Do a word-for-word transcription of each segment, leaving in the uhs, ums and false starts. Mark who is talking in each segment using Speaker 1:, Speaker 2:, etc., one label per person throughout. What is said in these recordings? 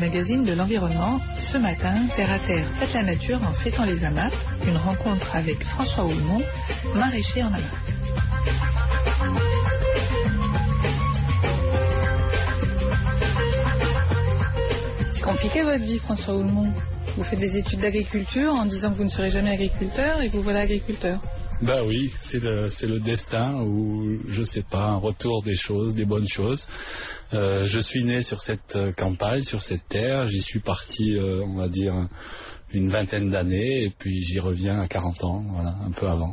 Speaker 1: magazine de l'environnement. Ce matin, Terre à Terre, faites la nature en fêtant les amas. Une rencontre avec François Houlmont, maraîcher en amas. C'est compliqué votre vie, François Houlmont. Vous faites des études d'agriculture en disant que vous ne serez jamais agriculteur et vous voilà agriculteur.
Speaker 2: Ben oui, c'est le, c'est le destin ou je sais pas, un retour des choses, des bonnes choses. Euh, je suis né sur cette campagne, sur cette terre. J'y suis parti, euh, on va dire, une vingtaine d'années et puis j'y reviens à quarante ans, voilà, un peu avant.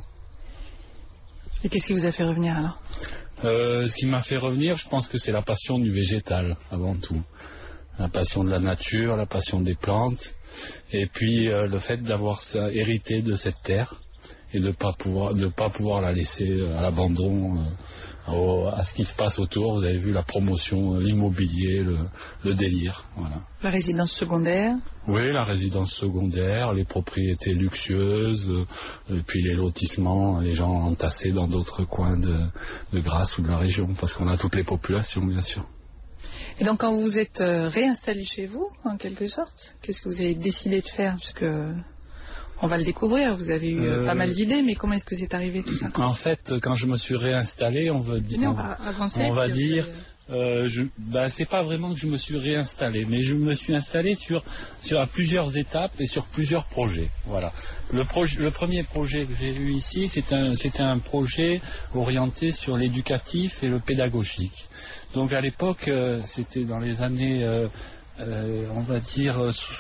Speaker 1: Et qu'est-ce qui vous a fait revenir alors?
Speaker 2: euh, Ce qui m'a fait revenir, je pense que c'est la passion du végétal avant tout. La passion de la nature, la passion des plantes et puis euh, le fait d'avoir hérité de cette terre. Et de pas pouvoir de pas pouvoir la laisser à l'abandon euh, au, à ce qui se passe autour. Vous avez vu la promotion, l'immobilier, le, le délire, voilà.
Speaker 1: La résidence secondaire.
Speaker 2: Oui, la résidence secondaire, les propriétés luxueuses, euh, et puis les lotissements, les gens entassés dans d'autres coins de, de Grasse ou de la région, parce qu'on a toutes les populations, bien sûr.
Speaker 1: Et donc quand vous vous êtes euh, réinstallé chez vous, en quelque sorte, qu'est-ce que vous avez décidé de faire? Puisque on va le découvrir, vous avez eu euh, pas mal d'idées, mais comment est-ce que c'est arrivé tout ça?
Speaker 2: En fait, quand je me suis réinstallé, on va,
Speaker 1: on va, avancer,
Speaker 2: on va dire, euh, je, bah, c'est pas vraiment que je me suis réinstallé, mais je me suis installé sur, sur à plusieurs étapes et sur plusieurs projets. Voilà. Le, proje, le premier projet que j'ai eu ici, c'était un, c'était un projet orienté sur l'éducatif et le pédagogique. Donc à l'époque, euh, c'était dans les années... Euh, Euh, on va dire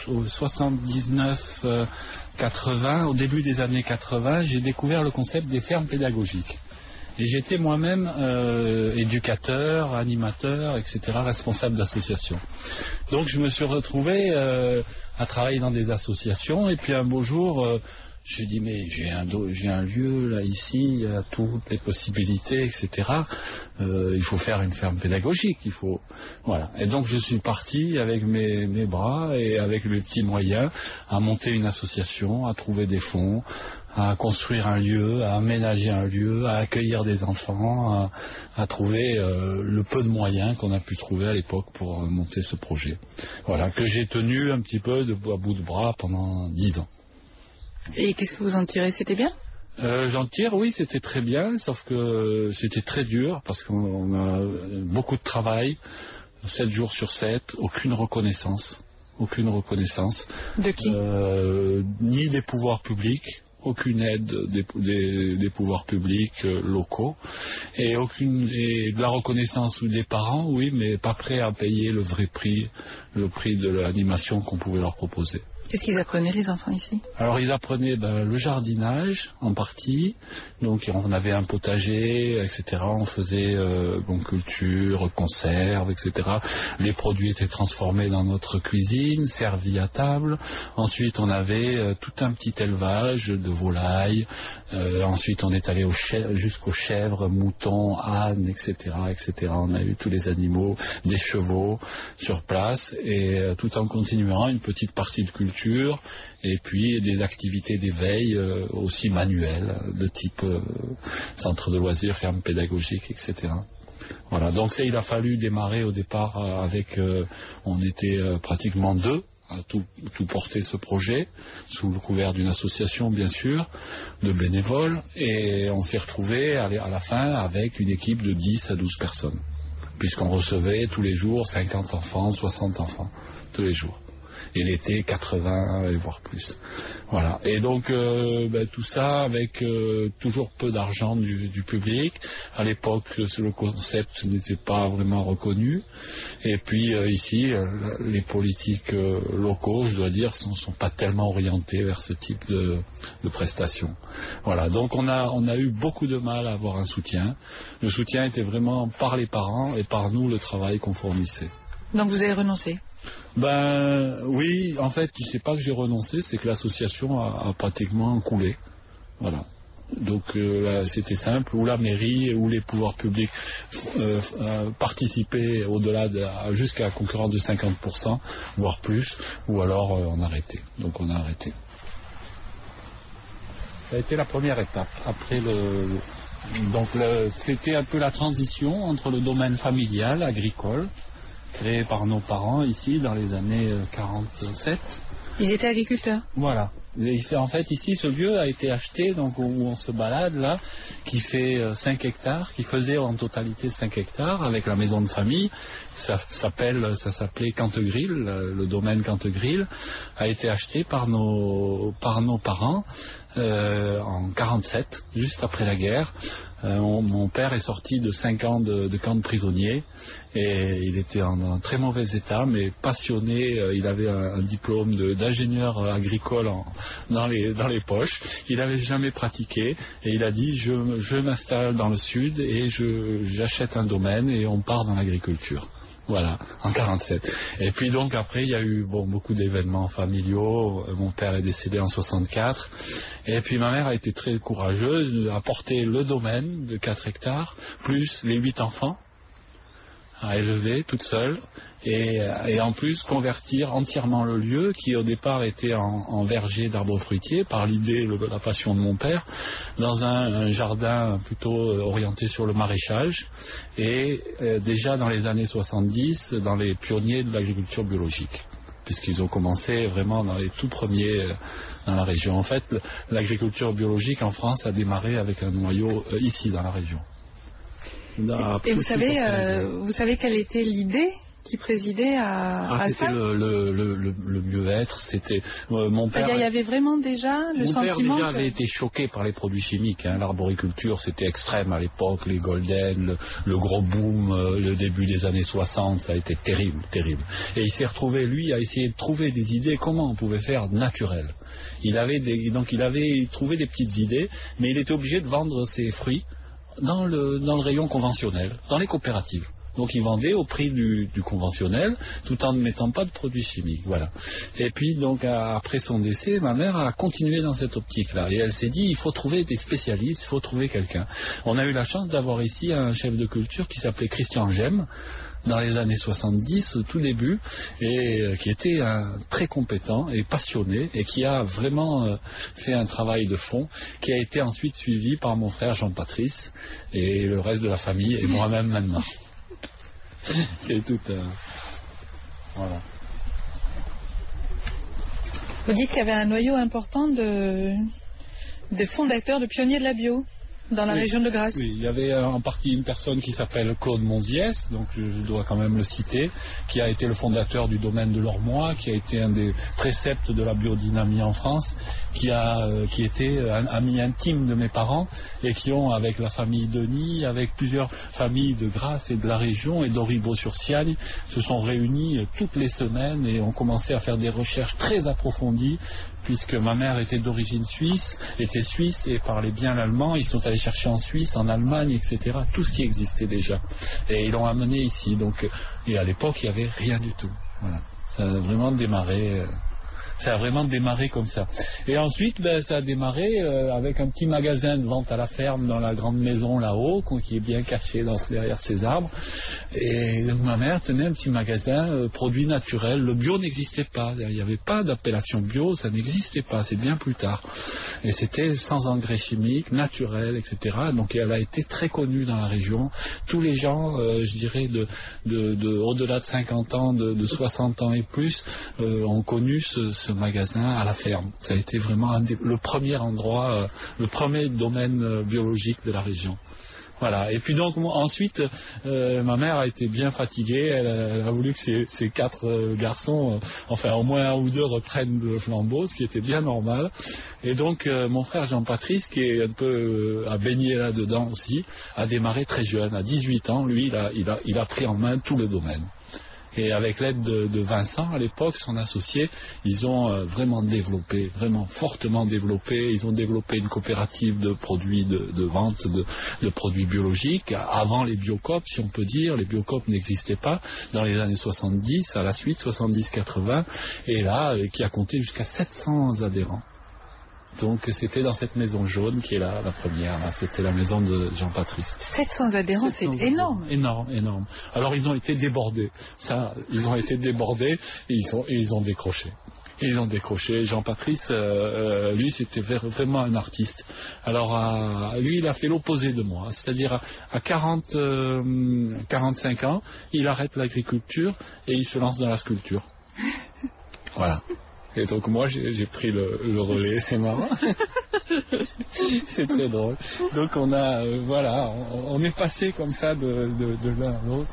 Speaker 2: soixante-dix-neuf quatre-vingts, au début des années quatre-vingts, j'ai découvert le concept des fermes pédagogiques. Et j'étais moi-même euh, éducateur, animateur, et cetera, responsable d'associations. Donc je me suis retrouvé euh, à travailler dans des associations, et puis un beau jour... Euh, je dis mais j'ai un, j'ai un lieu là ici, il y a toutes les possibilités, et cetera. Euh, il faut faire une ferme pédagogique, il faut voilà. Et donc je suis parti avec mes, mes bras et avec mes petits moyens à monter une association, à trouver des fonds, à construire un lieu, à aménager un lieu, à accueillir des enfants, à, à trouver euh, le peu de moyens qu'on a pu trouver à l'époque pour euh, monter ce projet. Voilà, que j'ai tenu un petit peu de, à bout de bras pendant dix ans.
Speaker 1: Et qu'est-ce que vous en tirez? C'était bien?
Speaker 2: euh, J'en tire, oui, c'était très bien, sauf que c'était très dur parce qu'on a beaucoup de travail, sept jours sur sept, aucune reconnaissance, aucune reconnaissance.
Speaker 1: De qui?
Speaker 2: euh, Ni des pouvoirs publics, aucune aide des, des, des pouvoirs publics euh, locaux, et aucune et de la reconnaissance des parents, oui, mais pas prêts à payer le vrai prix, le prix de l'animation qu'on pouvait leur proposer.
Speaker 1: Qu'est-ce qu'ils apprenaient les enfants ici? Alors
Speaker 2: ils apprenaient ben, le jardinage en partie, donc on avait un potager, et cetera. On faisait euh, bon, culture, conserve, et cetera. Les produits étaient transformés dans notre cuisine, servis à table. Ensuite on avait euh, tout un petit élevage de volailles. Euh, ensuite on est allé au chè- jusqu'aux chèvres, moutons, ânes, et cetera, et cetera. On a eu tous les animaux, des chevaux sur place, et euh, tout en continuant une petite partie de culture. Et puis des activités d'éveil euh, aussi manuelles, de type euh, centre de loisirs, ferme pédagogique, et cetera. Voilà, donc ça, il a fallu démarrer au départ euh, avec, euh, on était euh, pratiquement deux à tout, tout porter ce projet, sous le couvert d'une association bien sûr, de bénévoles, et on s'est retrouvé à la fin avec une équipe de dix à douze personnes, puisqu'on recevait tous les jours cinquante enfants, soixante enfants, tous les jours. Et l'été quatre-vingts et voire plus. Voilà. Et donc euh, ben, tout ça avec euh, toujours peu d'argent du, du public. À l'époque, le concept n'était pas vraiment reconnu. Et puis euh, ici, euh, les politiques euh, locaux, je dois dire, sont, sont pas tellement orientés vers ce type de, de prestations. Voilà. Donc on a on a eu beaucoup de mal à avoir un soutien. Le soutien était vraiment par les parents et par nous le travail qu'on fournissait.
Speaker 1: Donc vous avez renoncé?
Speaker 2: Ben oui, en fait, je sais pas que j'ai renoncé, c'est que l'association a, a pratiquement coulé. Voilà. Donc euh, là, c'était simple, ou la mairie ou les pouvoirs publics euh, euh, participaient au-delà de, jusqu'à la concurrence de cinquante pour cent, voire plus, ou alors euh, on arrêtait. Donc on a arrêté. Ça a été la première étape. Après le, donc le, c'était un peu la transition entre le domaine familial, agricole, créé par nos parents ici dans les années quarante-sept.
Speaker 1: Ils étaient agriculteurs.
Speaker 2: Voilà. Et en fait, ici, ce lieu a été acheté, donc où on se balade là, qui fait cinq hectares, qui faisait en totalité cinq hectares, avec la maison de famille. Ça s'appelle, ça s'appelait Cantegril, le domaine Cantegril, a été acheté par nos, par nos parents euh, en quarante-sept, juste après la guerre. Euh, mon, mon père est sorti de cinq ans de, de camp de prisonniers et il était en, en très mauvais état, mais passionné. Euh, il avait un, un diplôme de, d'ingénieur agricole en, dans, les, dans les poches. Il n'avait jamais pratiqué et il a dit je, je m'installe dans le sud et je, j'achète un domaine et on part dans l'agriculture. Voilà, en quarante-sept. Et puis donc après, il y a eu bon, beaucoup d'événements familiaux. Mon père est décédé en soixante-quatre. Et puis ma mère a été très courageuse, a porté le domaine de quatre hectares, plus les huit enfants à élever toute seule. Et, et en plus convertir entièrement le lieu qui au départ était en, en verger d'arbres fruitiers par l'idée, le, la passion de mon père, dans un, un jardin plutôt orienté sur le maraîchage et euh, déjà dans les années soixante-dix dans les pionniers de l'agriculture biologique, puisqu'ils ont commencé vraiment dans les tout premiers euh, dans la région. En fait, l'agriculture biologique en France a démarré avec un noyau euh, ici dans la région.
Speaker 1: Dans, et vous savez, euh, vous savez quelle était l'idée qui présidait à,
Speaker 2: ah,
Speaker 1: à
Speaker 2: c'était
Speaker 1: ça
Speaker 2: le, le, le, le mieux-être, c'était euh, mon père.
Speaker 1: Il y avait vraiment déjà le
Speaker 2: mon
Speaker 1: sentiment.
Speaker 2: Mon père déjà
Speaker 1: que...
Speaker 2: avait été choqué par les produits chimiques. Hein. L'arboriculture, c'était extrême à l'époque, les golden, le, le gros boom, euh, le début des années soixante, ça a été terrible, terrible. Et il s'est retrouvé, lui, à essayer de trouver des idées comment on pouvait faire naturel. Il avait des, donc il avait trouvé des petites idées, mais il était obligé de vendre ses fruits dans le, dans le rayon conventionnel, dans les coopératives. Donc ils vendaient au prix du, du conventionnel, tout en ne mettant pas de produits chimiques. Voilà. Et puis donc à, après son décès, ma mère a continué dans cette optique-là. Et elle s'est dit, il faut trouver des spécialistes, il faut trouver quelqu'un. On a eu la chance d'avoir ici un chef de culture qui s'appelait Christian Gemme, dans les années soixante-dix, tout début, et euh, qui était un, très compétent et passionné, et qui a vraiment euh, fait un travail de fond, qui a été ensuite suivi par mon frère Jean-Patrice, et le reste de la famille, et moi-même maintenant. C'est tout. Euh... Voilà.
Speaker 1: Vous dites qu'il y avait un noyau important de, de fondateurs, de pionniers de la bio dans la
Speaker 2: oui.
Speaker 1: région de Grasse.
Speaker 2: Oui, il y avait en partie une personne qui s'appelle Claude Monziès, donc je, je dois quand même le citer, qui a été le fondateur du domaine de l'Ormois, qui a été un des préceptes de la biodynamie en France, qui a euh, qui était un ami intime de mes parents et qui ont, avec la famille Denis, avec plusieurs familles de Grasse et de la région et d'Auribeau-sur-Siagne, se sont réunis toutes les semaines et ont commencé à faire des recherches très approfondies, puisque ma mère était d'origine suisse, était suisse et parlait bien l'allemand. Ils sont allés chercher en Suisse, en Allemagne, et cetera, tout ce qui existait déjà. Et ils l'ont amené ici. Donc, et à l'époque, il n'y avait rien du tout. Voilà. Ça a vraiment démarré... Euh, Ça a vraiment démarré comme ça. Et ensuite, ben, ça a démarré euh, avec un petit magasin de vente à la ferme dans la grande maison là-haut, qui est bien caché dans, derrière ces arbres. Et donc, ma mère tenait un petit magasin, euh, produits naturels. Le bio n'existait pas. Il n'y avait pas d'appellation bio, ça n'existait pas. C'est bien plus tard. Et c'était sans engrais chimiques, naturels, et cetera. Donc, elle a été très connue dans la région. Tous les gens, euh, je dirais, de, de, de, au-delà de cinquante ans, de, de soixante ans et plus, euh, ont connu ce, ce magasin à la ferme. Ça a été vraiment un des, le premier endroit, euh, le premier domaine euh, biologique de la région. Voilà. Et puis donc moi, ensuite, euh, ma mère a été bien fatiguée. Elle, elle a voulu que ses, ses quatre euh, garçons, euh, enfin au moins un ou deux, reprennent le flambeau, ce qui était bien normal. Et donc euh, mon frère Jean-Patrice, qui est un peu euh, à baigner là-dedans aussi, a démarré très jeune, à dix-huit ans. Lui, il a, il a, il a pris en main tout le domaine. Et avec l'aide de, de Vincent, à l'époque, son associé, ils ont euh, vraiment développé, vraiment fortement développé. Ils ont développé une coopérative de produits de, de vente de, de produits biologiques. Avant les Biocoop, si on peut dire, les Biocoop n'existaient pas dans les années soixante-dix, à la suite, soixante-dix quatre-vingts, et là, euh, qui a compté jusqu'à sept cents adhérents. Donc c'était dans cette maison jaune qui est là, la première. Là, c'était la maison de Jean-Patrice.
Speaker 1: sept cents adhérents, c'est énorme.
Speaker 2: Énorme, énorme. Alors ils ont été débordés. Ça, ils ont été débordés et ils ont, et ils ont décroché. Ils ont décroché. Jean-Patrice, euh, lui, c'était vraiment un artiste. Alors, euh, lui, il a fait l'opposé de moi. C'est-à-dire, à, à quarante, euh, quarante-cinq ans, il arrête l'agriculture et il se lance dans la sculpture. Voilà. Et donc, moi, j'ai pris le, le relais. C'est marrant. C'est très drôle. Donc, on a, euh, voilà, on, on est passé comme ça de, de, de l'un à l'autre.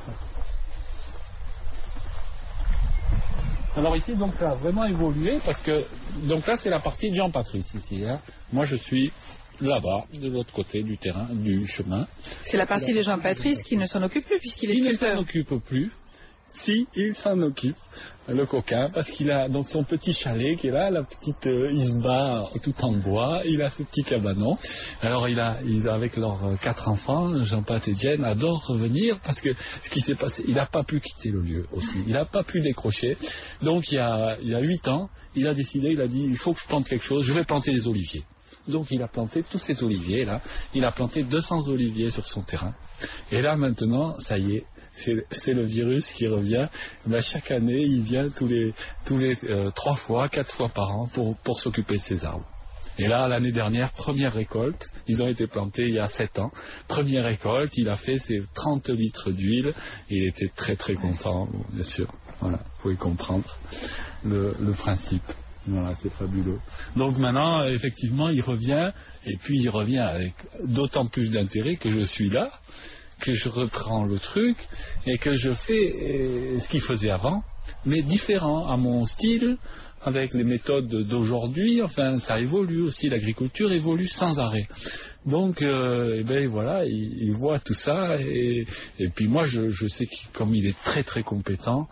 Speaker 2: Alors ici, donc, ça a vraiment évolué parce que, donc là, c'est la partie de Jean-Patrice ici. Hein. Moi, je suis là-bas, de l'autre côté du terrain, du chemin.
Speaker 1: C'est la partie de Jean-Patrice qui ne s'en occupe plus puisqu'il est sculpteur.
Speaker 2: Il ne s'en occupe plus. Si, il s'en occupe, le coquin, parce qu'il a donc son petit chalet qui est là, la petite euh, isba tout en bois, il a ce petit cabanon. Alors il a, il, avec leurs euh, quatre enfants, Jean-Pat et Diane, adorent revenir parce que ce qui s'est passé, il n'a pas pu quitter le lieu aussi, il n'a pas pu décrocher. Donc il y a, il y a huit ans, il a décidé, il a dit, il faut que je plante quelque chose, je vais planter des oliviers. Donc il a planté tous ces oliviers là, il a planté deux cents oliviers sur son terrain. Et là maintenant, ça y est, c'est le virus qui revient. Ben, chaque année, il vient tous les, tous les euh, trois fois, quatre fois par an pour, pour s'occuper de ces arbres. Et là, l'année dernière, première récolte, ils ont été plantés il y a sept ans. Première récolte, il a fait ses trente litres d'huile. Il était très très content, bon, bien sûr. Voilà, vous pouvez comprendre le, le principe. Voilà, c'est fabuleux. Donc maintenant, effectivement, il revient, et puis il revient avec d'autant plus d'intérêt que je suis là, que je reprends le truc, et que je fais ce qu'il faisait avant, mais différent, à mon style, avec les méthodes d'aujourd'hui. Enfin, ça évolue aussi, l'agriculture évolue sans arrêt. Donc, euh, et ben voilà, il, il voit tout ça, et, et puis moi, je, je sais que comme il est très très compétent,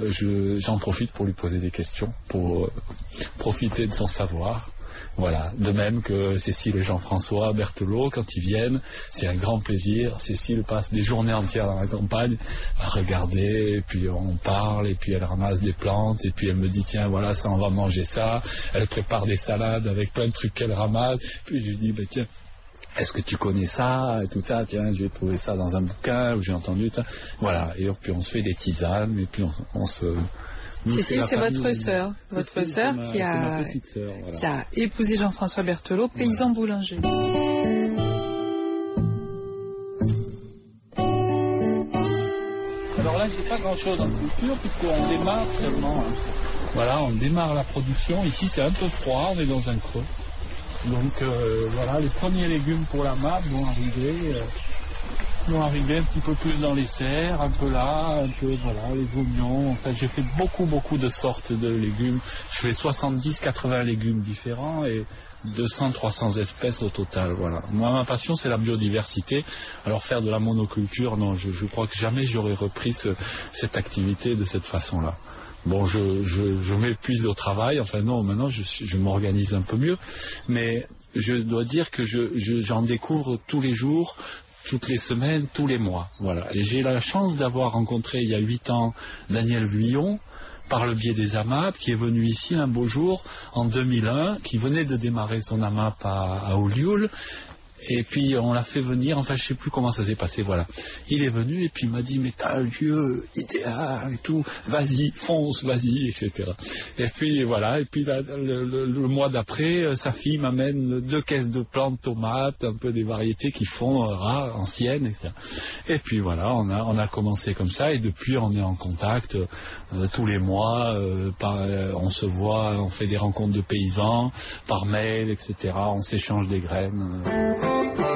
Speaker 2: j'en profite pour lui poser des questions, pour euh, profiter de son savoir. Voilà, de même que Cécile et Jean-François Berthelot, quand ils viennent, c'est un grand plaisir. Cécile passe des journées entières dans la campagne à regarder, et puis on parle, et puis elle ramasse des plantes, et puis elle me dit tiens voilà ça on va manger ça. Elle prépare des salades avec plein de trucs qu'elle ramasse, puis je lui dis bah, tiens est-ce que tu connais ça et tout ça, tiens j'ai trouvé ça dans un bouquin ou j'ai entendu ça. Voilà, et puis on se fait des tisanes, et puis on, on se...
Speaker 1: Cécile, c'est votre sœur, votre sœur qui a,
Speaker 2: sœur, voilà.
Speaker 1: qui a épousé Jean-François Berthelot, paysan voilà. boulanger.
Speaker 2: Alors là, j'ai pas grand-chose en culture puisqu'on démarre seulement. Hein. Voilà, on démarre la production. Ici, c'est un peu froid, on est dans un creux. Donc euh, voilà, les premiers légumes pour la M A P vont arriver. Euh, vont arriver un petit peu plus dans les serres, un peu là, un peu voilà, les oignons. En fait, j'ai fait beaucoup beaucoup de sortes de légumes. Je fais soixante-dix à quatre-vingts légumes différents et deux cents à trois cents espèces au total. Voilà. Moi, ma passion, c'est la biodiversité. Alors faire de la monoculture, non, je, je crois que jamais j'aurais repris ce, cette activité de cette façon-là. Bon, je, je, je m'épuise au travail. Enfin non, maintenant je, je m'organise un peu mieux. Mais je dois dire que je, je, j'en découvre tous les jours, toutes les semaines, tous les mois. Voilà. Et j'ai la chance d'avoir rencontré il y a huit ans Daniel Vuillon, par le biais des A M A P, qui est venu ici un beau jour, en deux mille un, qui venait de démarrer son A M A P à, à Olioul. Et puis on l'a fait venir, enfin je sais plus comment ça s'est passé, voilà. Il est venu et puis il m'a dit mais t'as un lieu idéal et tout, vas-y, fonce, vas-y, et cetera. Et puis voilà, et puis là, le, le, le mois d'après, sa fille m'amène deux caisses de plantes, tomates, un peu des variétés qui font euh, rares, anciennes, et cetera. Et puis voilà, on a, on a commencé comme ça et depuis on est en contact euh, tous les mois, euh, par, euh, on se voit, on fait des rencontres de paysans, par mail, et cetera. On s'échange des graines. Euh.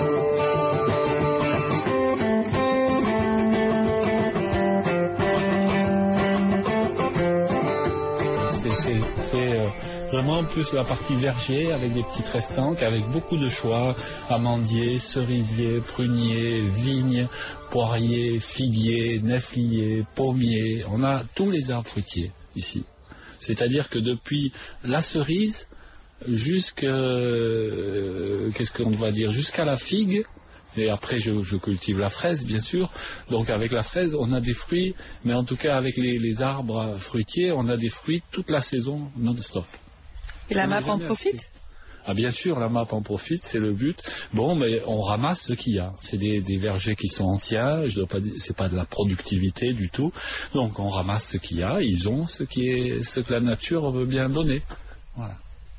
Speaker 2: C'est euh, vraiment plus la partie verger avec des petites restanques, avec beaucoup de choix, amandiers, cerisiers, pruniers, vignes, poiriers, figuiers, nèfliers, pommiers. On a tous les arbres fruitiers ici. C'est-à-dire que depuis la cerise jusqu'à euh, qu'est-ce qu'on va dire jusqu'à la figue, et après je, je cultive la fraise bien sûr, donc avec la fraise on a des fruits, mais en tout cas avec les, les arbres fruitiers on a des fruits toute la saison non-stop.
Speaker 1: Et la M A P en profite?
Speaker 2: Ah bien sûr, la M A P en profite, c'est le but. Bon, mais on ramasse ce qu'il y a. C'est des, des vergers qui sont anciens, je dois pas dire, c'est pas de la productivité du tout. Donc on ramasse ce qu'il y a, ils ont ce qui est ce que la nature veut bien donner. Voilà.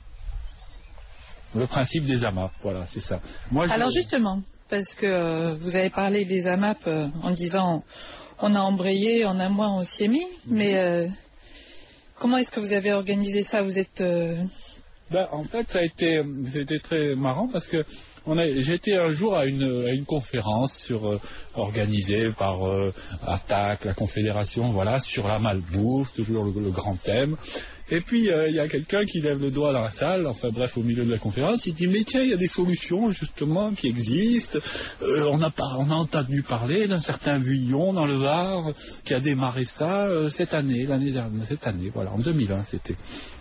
Speaker 2: Le principe des A M A P, voilà, c'est ça. Moi, je...
Speaker 1: Alors justement, parce que euh, vous avez parlé des A M A P euh, en disant on a embrayé, en un mois on s'y est mis, mais euh, comment est-ce que vous avez organisé ça? Vous êtes... Euh...
Speaker 2: Ben, en fait, ça a été, ça a été très marrant parce que on a, j'ai été un jour à une, à une conférence sur, euh, organisée par euh, Attac, la Confédération, voilà, sur la malbouffe, toujours le, le grand thème. Et puis, il euh, y a quelqu'un qui lève le doigt dans la salle, enfin bref, au milieu de la conférence, il dit, mais tiens, il y a des solutions, justement, qui existent. Euh, on, a par, on a entendu parler d'un certain Vuillon, dans le Var, qui a démarré ça euh, cette année, l'année dernière, cette année, voilà, en deux mille un, c'était.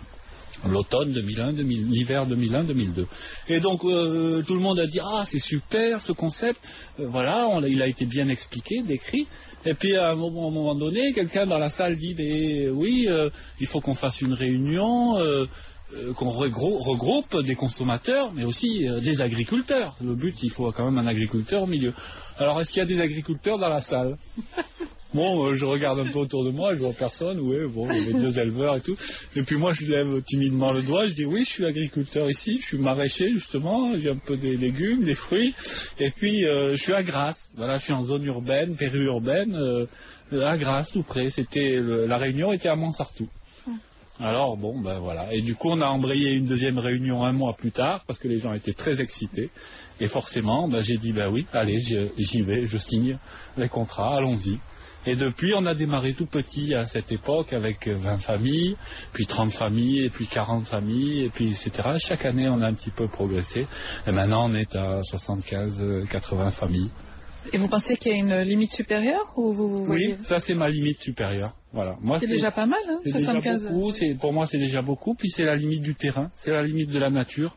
Speaker 2: L'automne deux mille un, l'hiver deux mille un deux mille deux. Et donc euh, tout le monde a dit ah c'est super ce concept, euh, voilà, on, il a été bien expliqué, décrit. Et puis à un moment, à un moment donné, quelqu'un dans la salle dit mais oui, euh, il faut qu'on fasse une réunion, euh, euh, qu'on regroupe, regroupe des consommateurs, mais aussi euh, des agriculteurs. Le but, il faut quand même un agriculteur au milieu. Alors est-ce qu'il y a des agriculteurs dans la salle? Bon, euh, je regarde un peu autour de moi, je vois personne, oui, bon, il y avait deux éleveurs et tout. Et puis moi, je lève timidement le doigt, je dis oui, je suis agriculteur ici, je suis maraîcher justement, j'ai un peu des légumes, des fruits, et puis euh, je suis à Grasse. Voilà, je suis en zone urbaine, périurbaine, euh, à Grasse, tout près. C'était le, la réunion était à Montsartou. Alors bon, ben voilà. Et du coup, on a embrayé une deuxième réunion un mois plus tard parce que les gens étaient très excités. Et forcément, ben, j'ai dit ben oui, allez, j'y vais, je signe les contrats, allons-y. Et depuis, on a démarré tout petit à cette époque avec vingt familles, puis trente familles, et puis quarante familles, et puis et cetera. Chaque année, on a un petit peu progressé. Et maintenant, on est à soixante-quinze, quatre-vingts familles.
Speaker 1: Et vous pensez qu'il y a une limite supérieure ou vous, vous voyez...
Speaker 2: Oui, ça c'est ma limite supérieure. Voilà. Moi,
Speaker 1: c'est, c'est déjà pas mal, hein,
Speaker 2: c'est
Speaker 1: soixante-quinze.
Speaker 2: Déjà beaucoup, c'est, pour moi, c'est déjà beaucoup. Puis c'est la limite du terrain, c'est la limite de la nature.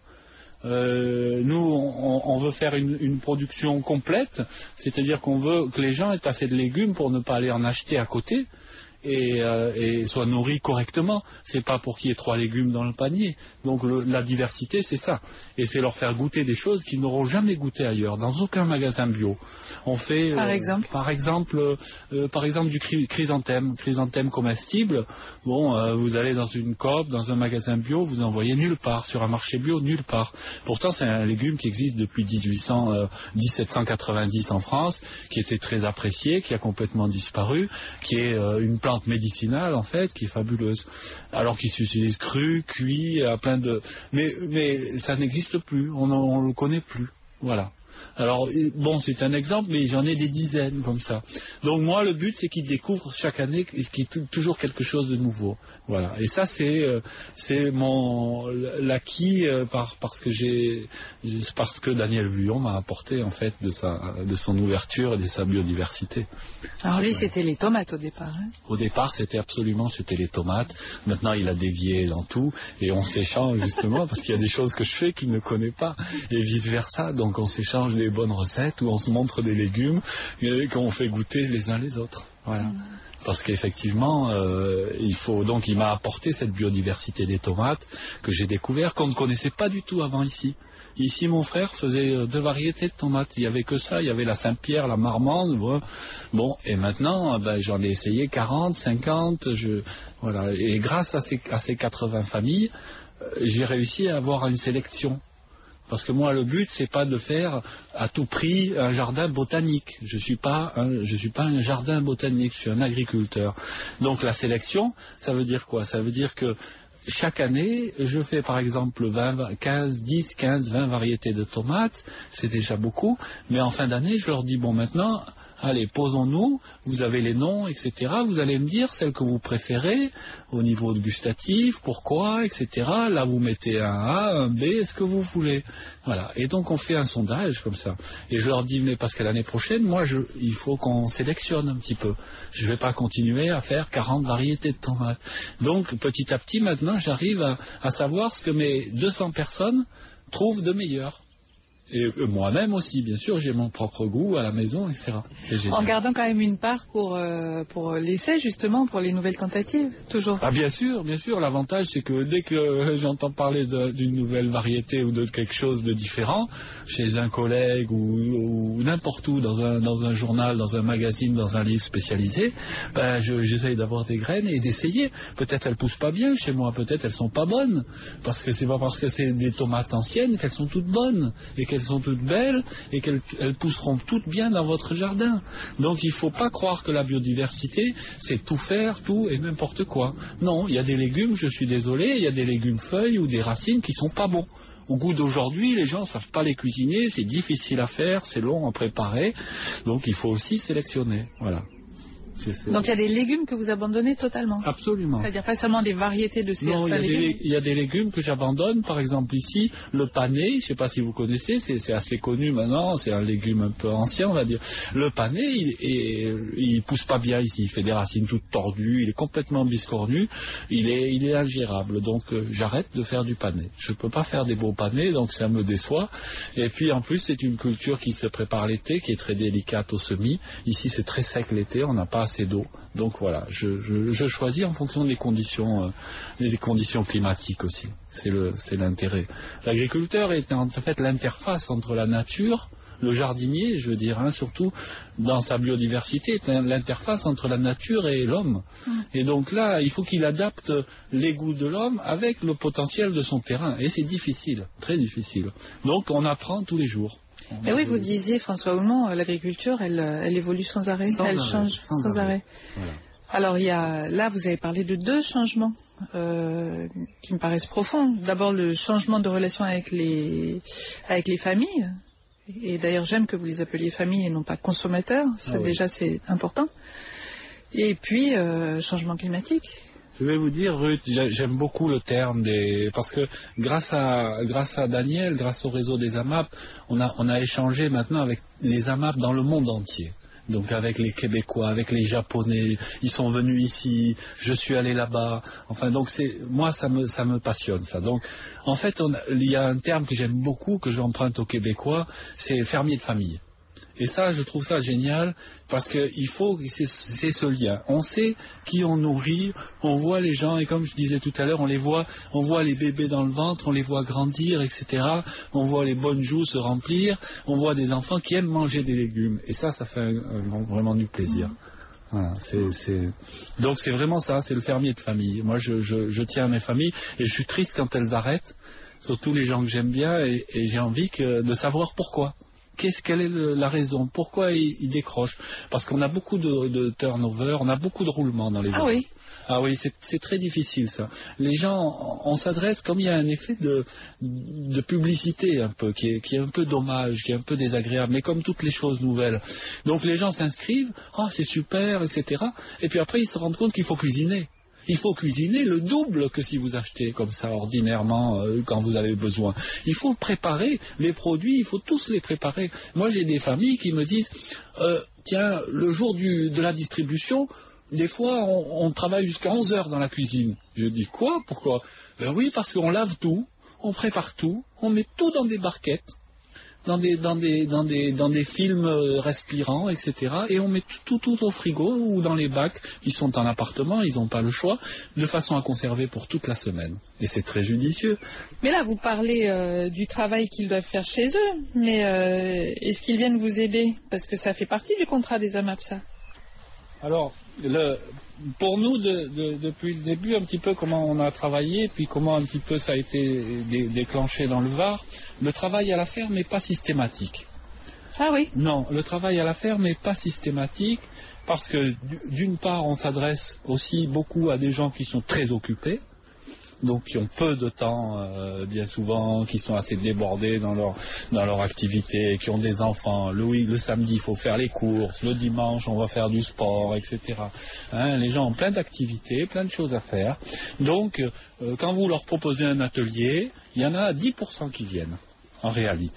Speaker 2: Euh, nous, on, on veut faire une, une production complète, c'est-à-dire qu'on veut que les gens aient assez de légumes pour ne pas aller en acheter à côté et, euh, et soient nourris correctement. C'est pas pour qu'il y ait trois légumes dans le panier. Donc le, la diversité, c'est ça. Et c'est leur faire goûter des choses qu'ils n'auront jamais goûté ailleurs, dans aucun magasin bio. On fait,
Speaker 1: par
Speaker 2: euh,
Speaker 1: exemple,
Speaker 2: par exemple, euh, par exemple du chrysanthème, chrysanthème comestible. Bon, euh, vous allez dans une coop, dans un magasin bio, vous en voyez nulle part. Sur un marché bio, nulle part. Pourtant, c'est un légume qui existe depuis dix-huit cents, euh, dix-sept cent quatre-vingt-dix en France, qui était très apprécié, qui a complètement disparu, qui est euh, une plante médicinale en fait, qui est fabuleuse. Alors qu'il s'utilise cru, cuit, à plein de, mais mais ça n'existe plus. On ne le connaît plus. Voilà. Alors, bon, c'est un exemple, mais j'en ai des dizaines comme ça. Donc moi, le but, c'est qu'ils découvrent chaque année qu'il y a toujours quelque chose de nouveau. Voilà. Et ça, c'est euh, c'est mon l'acquis euh, par, parce que j'ai parce que Daniel Vuillon m'a apporté en fait de sa de son ouverture et de sa biodiversité.
Speaker 1: Alors lui,
Speaker 2: ouais.
Speaker 1: C'était les tomates au départ. Hein.
Speaker 2: Au départ, c'était absolument c'était les tomates. Maintenant, il a dévié dans tout et on s'échange justement parce qu'il y a des choses que je fais qu'il ne connaît pas et vice versa. Donc on s'échange des bonnes recettes où on se montre des légumes et qu'on fait goûter les uns les autres. Voilà. Mmh. Parce qu'effectivement, euh, il faut donc il m'a apporté cette biodiversité des tomates que j'ai découvert qu'on ne connaissait pas du tout avant ici. Ici, mon frère faisait deux variétés de tomates. Il n'y avait que ça. Il y avait la Saint-Pierre, la Marmande. Bon, et maintenant, ben, j'en ai essayé quarante, cinquante. Je, voilà. Et grâce à ces, à ces quatre-vingts familles, euh, j'ai réussi à avoir une sélection. Parce que moi, le but, c'est pas de faire à tout prix un jardin botanique. Je suis pas un, je suis pas un jardin botanique. Je suis un agriculteur. Donc la sélection, ça veut dire quoi? Ça veut dire que chaque année, je fais par exemple vingt, quinze, dix, quinze, vingt variétés de tomates. C'est déjà beaucoup. Mais en fin d'année, je leur dis bon, maintenant, allez, posons-nous, vous avez les noms, et cetera. Vous allez me dire celles que vous préférez au niveau gustatif, pourquoi, et cetera. Là, vous mettez un A, un B, est-ce que vous voulez? Voilà. Et donc, on fait un sondage comme ça. Et je leur dis, mais parce que l'année prochaine, moi, je, il faut qu'on sélectionne un petit peu. Je ne vais pas continuer à faire quarante variétés de tomates. Donc, petit à petit, maintenant, j'arrive à, à savoir ce que mes deux cents personnes trouvent de meilleur. Et euh, moi-même aussi, bien sûr, j'ai mon propre goût à la maison, et cetera.
Speaker 1: En gardant quand même une part pour, euh, pour l'essai, justement, pour les nouvelles tentatives, toujours.
Speaker 2: Ah bien sûr, bien sûr. L'avantage, c'est que dès que euh, j'entends parler d'une nouvelle variété ou de quelque chose de différent, chez un collègue ou, ou n'importe où, dans un, dans un journal, dans un magazine, dans un livre spécialisé, ben, j'essaye d'avoir des graines et d'essayer. Peut-être elles poussent pas bien chez moi, peut-être elles sont pas bonnes, parce que c'est pas parce que c'est des tomates anciennes qu'elles sont toutes bonnes, et qu'elles sont toutes belles, et qu'elles elles pousseront toutes bien dans votre jardin. Donc il ne faut pas croire que la biodiversité, c'est tout faire, tout et n'importe quoi. Non, il y a des légumes, je suis désolé, il y a des légumes feuilles ou des racines qui sont pas bons. Au goût d'aujourd'hui, les gens ne savent pas les cuisiner, c'est difficile à faire, c'est long à préparer, donc il faut aussi sélectionner. Voilà.
Speaker 1: C'est, c'est... Donc il y a des légumes que vous abandonnez totalement?
Speaker 2: Absolument.
Speaker 1: C'est-à-dire pas seulement des variétés de certains
Speaker 2: légumes? Non, il y,
Speaker 1: légumes.
Speaker 2: Des, il y a des légumes que j'abandonne, par exemple ici, le panais, je ne sais pas si vous connaissez, c'est, c'est assez connu maintenant, c'est un légume un peu ancien, on va dire. Le panais, il, il, il pousse pas bien ici, il fait des racines toutes tordues, il est complètement biscornu, il est, il est ingérable, donc euh, j'arrête de faire du panais. Je ne peux pas faire des beaux panais, donc ça me déçoit. Et puis en plus, c'est une culture qui se prépare l'été, qui est très délicate au semis. Ici, c'est très sec l'été, on n'a pas assez d'eau. Donc voilà, je, je, je choisis en fonction des conditions, euh, des conditions climatiques aussi. C'est le, c'est l'intérêt. L'agriculteur est en fait l'interface entre la nature, le jardinier, je veux dire, hein, surtout dans sa biodiversité, est l'interface entre la nature et l'homme. Mmh. Et donc là, il faut qu'il adapte les goûts de l'homme avec le potentiel de son terrain. Et c'est difficile, très difficile. Donc on apprend tous les jours.
Speaker 1: Mais oui, vous disiez, François Houlmont, l'agriculture, elle, elle évolue sans arrêt,
Speaker 2: sans
Speaker 1: elle
Speaker 2: arrêt,
Speaker 1: change
Speaker 2: sans,
Speaker 1: sans arrêt. arrêt.
Speaker 2: Voilà.
Speaker 1: Alors, il y a, là, vous avez parlé de deux changements euh, qui me paraissent profonds. D'abord, le changement de relation avec les, avec les familles. Et d'ailleurs, j'aime que vous les appeliez familles et non pas consommateurs. Ça, ah oui. Déjà, c'est important. Et puis, euh, changement climatique.
Speaker 2: Je vais vous dire, Ruth, j'aime beaucoup le terme des... Parce que grâce à, grâce à Daniel, grâce au réseau des A M A P, on a, on a échangé maintenant avec les A M A P dans le monde entier. Donc avec les Québécois, avec les Japonais, ils sont venus ici, je suis allé là-bas. Enfin, donc c'est, moi, ça me, ça me passionne, ça. Donc, en fait, on a, il y a un terme que j'aime beaucoup, que j'emprunte aux Québécois, c'est fermier de famille. Et ça, je trouve ça génial, parce qu'il faut, c'est, c'est ce lien. On sait qui on nourrit, on voit les gens, et comme je disais tout à l'heure, on les voit, on voit les bébés dans le ventre, on les voit grandir, et cetera. On voit les bonnes joues se remplir, on voit des enfants qui aiment manger des légumes. Et ça, ça fait un, un, vraiment du plaisir. Voilà, c'est, c'est... Donc c'est vraiment ça, c'est le fermier de famille. Moi, je, je, je tiens à mes familles, et je suis triste quand elles arrêtent, surtout les gens que j'aime bien, et, et j'ai envie que, de savoir pourquoi. Qu'est-ce, quelle est le, la raison? Pourquoi ils il décrochent? Parce qu'on a beaucoup de, de turnover, on a beaucoup de roulements dans les
Speaker 1: Ah oui.
Speaker 2: Ah oui, c'est, c'est très difficile ça. Les gens, on, on s'adresse comme il y a un effet de, de publicité un peu, qui est, qui est un peu dommage, qui est un peu désagréable, mais comme toutes les choses nouvelles. Donc les gens s'inscrivent, ah oh, c'est super, et cetera. Et puis après ils se rendent compte qu'il faut cuisiner. Il faut cuisiner le double que si vous achetez comme ça ordinairement euh, quand vous avez besoin. Il faut préparer les produits, il faut tous les préparer. Moi j'ai des familles qui me disent euh, tiens, le jour du, de la distribution, des fois on, on travaille jusqu'à onze heures dans la cuisine. Je dis quoi? Pourquoi? Ben oui, parce qu'on lave tout, on prépare tout, on met tout dans des barquettes, dans des, dans des, dans des, dans des films respirants, et cetera. Et on met tout, tout, tout au frigo ou dans les bacs. Ils sont en appartement, ils n'ont pas le choix, de façon à conserver pour toute la semaine. Et c'est très judicieux.
Speaker 1: Mais là, vous parlez euh, du travail qu'ils doivent faire chez eux, mais euh, est-ce qu'ils viennent vous aider? Parce que ça fait partie du contrat des A M A P, ça.
Speaker 2: Alors, le, pour nous, de, de, depuis le début, un petit peu comment on a travaillé, puis comment un petit peu ça a été dé, déclenché dans le Var, le travail à la ferme n'est pas systématique.
Speaker 1: Ah oui?
Speaker 2: Non, le travail à la ferme n'est pas systématique, parce que d'une part, on s'adresse aussi beaucoup à des gens qui sont très occupés, donc qui ont peu de temps, euh, bien souvent, qui sont assez débordés dans leur, dans leur activité, qui ont des enfants. Le, oui, le samedi, il faut faire les courses, le dimanche, on va faire du sport, et cetera. Hein, les gens ont plein d'activités, plein de choses à faire. Donc, euh, quand vous leur proposez un atelier, il y en a dix pour cent qui viennent, en réalité.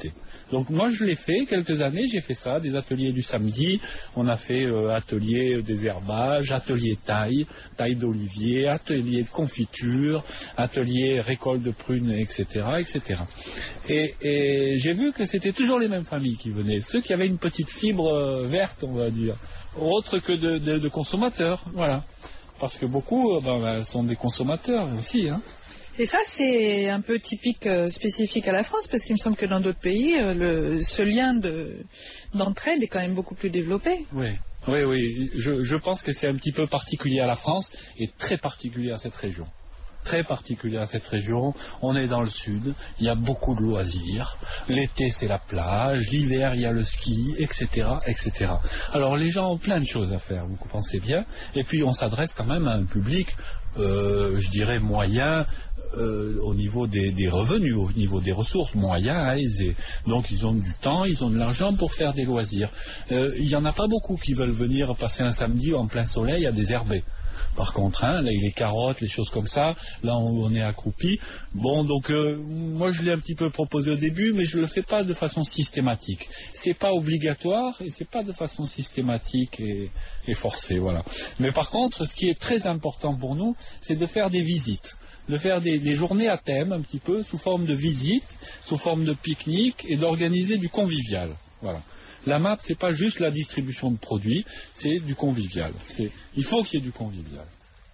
Speaker 2: Donc moi je l'ai fait quelques années, j'ai fait ça, des ateliers du samedi, on a fait euh, atelier des herbages, atelier taille, taille d'olivier, atelier de confiture, atelier récolte de prunes, et cetera, et cetera. Et, et j'ai vu que c'était toujours les mêmes familles qui venaient, ceux qui avaient une petite fibre euh, verte, on va dire, autre que de, de, de consommateurs, voilà. Parce que beaucoup euh, ben, ben, sont des consommateurs aussi, hein.
Speaker 1: Et ça, c'est un peu typique, euh, spécifique à la France, parce qu'il me semble que dans d'autres pays, euh, le, ce lien de, d'entraide est quand même beaucoup plus développé.
Speaker 2: Oui, oui, oui. Je, je pense que c'est un petit peu particulier à la France et très particulier à cette région. Très particulier à cette région. On est dans le sud, il y a beaucoup de loisirs. L'été, c'est la plage. L'hiver, il y a le ski, et cetera, et cetera. Alors, les gens ont plein de choses à faire, vous pensez bien. Et puis, on s'adresse quand même à un public, euh, je dirais, moyen, euh, au niveau des, des revenus, au niveau des ressources, moyen à aisé. Donc, ils ont du temps, ils ont de l'argent pour faire des loisirs. Euh, il n'y en a pas beaucoup qui veulent venir passer un samedi en plein soleil à désherber. Par contre, hein, les carottes, les choses comme ça, là on, on est accroupi. Bon, donc euh, moi je l'ai un petit peu proposé au début, mais je ne le fais pas de façon systématique. C'est pas obligatoire et c'est pas de façon systématique et, et forcée, voilà. Mais par contre, ce qui est très important pour nous, c'est de faire des visites. De faire des, des journées à thème, un petit peu, sous forme de visites, sous forme de pique-nique et d'organiser du convivial. Voilà. La M A P, c'est pas juste la distribution de produits, c'est du convivial. C'est, il faut qu'il y ait du convivial.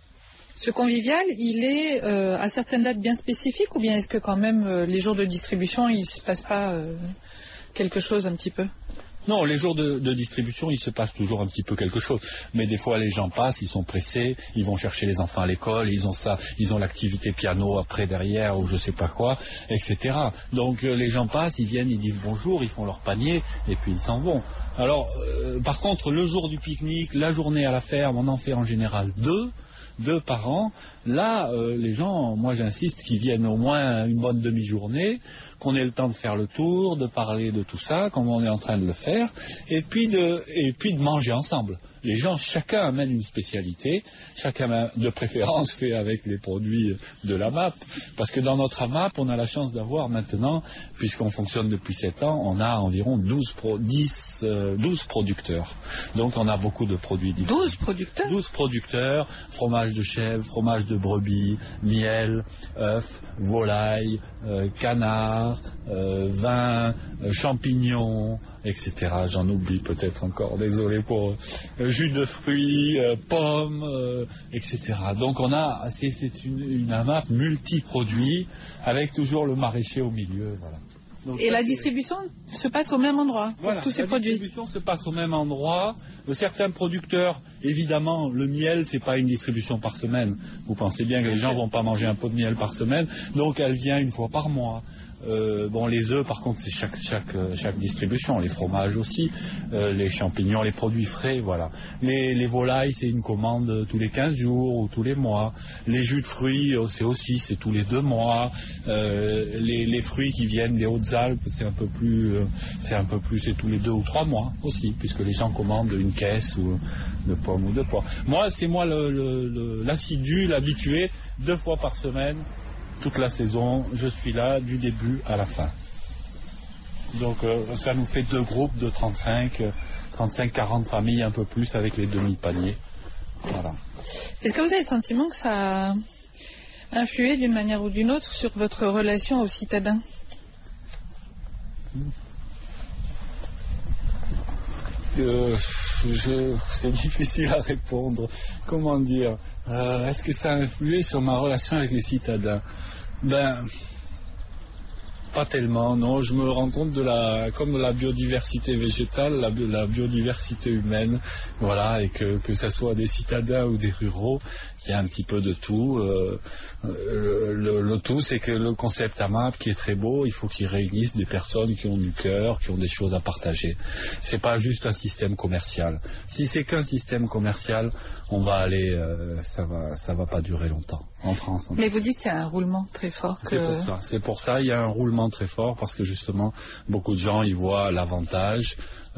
Speaker 1: Ce convivial, il est euh, à certaines dates bien spécifiques, ou bien est-ce que quand même euh, les jours de distribution, il ne se passe pas euh, quelque chose un petit peu?
Speaker 2: Non, les jours de, de distribution, il se passe toujours un petit peu quelque chose. Mais des fois, les gens passent, ils sont pressés, ils vont chercher les enfants à l'école, ils ont ça, ils ont l'activité piano après derrière ou je sais pas quoi, et cetera. Donc euh, les gens passent, ils viennent, ils disent bonjour, ils font leur panier et puis ils s'en vont. Alors, euh, par contre, le jour du pique-nique, la journée à la ferme, on en fait en général deux. Deux par an. Là, euh, les gens, moi j'insiste qu'ils viennent au moins une bonne demi-journée, qu'on ait le temps de faire le tour, de parler de tout ça, comme on est en train de le faire, et puis de, et puis de manger ensemble. Les gens, chacun amène une spécialité, chacun de préférence fait avec les produits de la M A P, parce que dans notre M A P, on a la chance d'avoir maintenant, puisqu'on fonctionne depuis sept ans, on a environ douze, pro, dix, euh, douze producteurs. Donc on a beaucoup de produits différents.
Speaker 1: douze producteurs
Speaker 2: douze producteurs, fromage de chèvre, fromage de brebis, miel, œufs, volaille, euh, canard, euh, vin, euh, champignons, et cetera. J'en oublie peut-être encore, désolé pour euh, jus de fruits, euh, pommes, euh, et cetera. Donc on a, c'est, c'est une, une M A P multi-produits avec toujours le maraîcher au milieu. Voilà. Donc,
Speaker 1: et
Speaker 2: ça,
Speaker 1: la
Speaker 2: c'est...
Speaker 1: distribution se passe au même endroit pour
Speaker 2: voilà,
Speaker 1: tous ces
Speaker 2: la
Speaker 1: produits.
Speaker 2: La distribution se passe au même endroit. Certains producteurs, évidemment, le miel, c'est pas une distribution par semaine. Vous pensez bien que les gens vont pas manger un pot de miel par semaine, donc elle vient une fois par mois. Euh, bon, les œufs, par contre, c'est chaque, chaque, chaque distribution. Les fromages aussi, euh, les champignons, les produits frais, voilà. Les, les volailles, c'est une commande tous les quinze jours ou tous les mois. Les jus de fruits, c'est aussi, c'est tous les deux mois. Euh, les, les fruits qui viennent des Hautes-Alpes, c'est un peu plus, euh, c'est un peu plus, c'est tous les deux ou trois mois aussi, puisque les gens commandent une caisse ou de pommes ou de pois. Moi, c'est moi le, le, le, l'assidu, l'habitué, deux fois par semaine. Toute la saison, je suis là du début à la fin. Donc euh, ça nous fait deux groupes de trente-cinq, trente-cinq, quarante familles, un peu plus avec les demi-paniers. Voilà.
Speaker 1: Est-ce que vous avez le sentiment que ça a influé d'une manière ou d'une autre sur votre relation aux citadins?
Speaker 2: Euh, je, c'est difficile à répondre. Comment dire euh, Est-ce que ça a influé sur ma relation avec les citadins? Ben, pas tellement, non. Je me rends compte de la, comme de la biodiversité végétale, la, la biodiversité humaine, voilà, et que que ça soit des citadins ou des ruraux, il y a un petit peu de tout. Euh, le, le, le tout, c'est que le concept A M A P, qui est très beau, il faut qu'il réunisse des personnes qui ont du cœur, qui ont des choses à partager. C'est pas juste un système commercial. Si c'est qu'un système commercial, on va aller, euh, ça va, ça va pas durer longtemps. en France.
Speaker 1: Mais vous dites qu'il y a un roulement très fort. Que...
Speaker 2: C'est pour ça. C'est pour ça, il y a un roulement très fort parce que justement, beaucoup de gens y voient l'avantage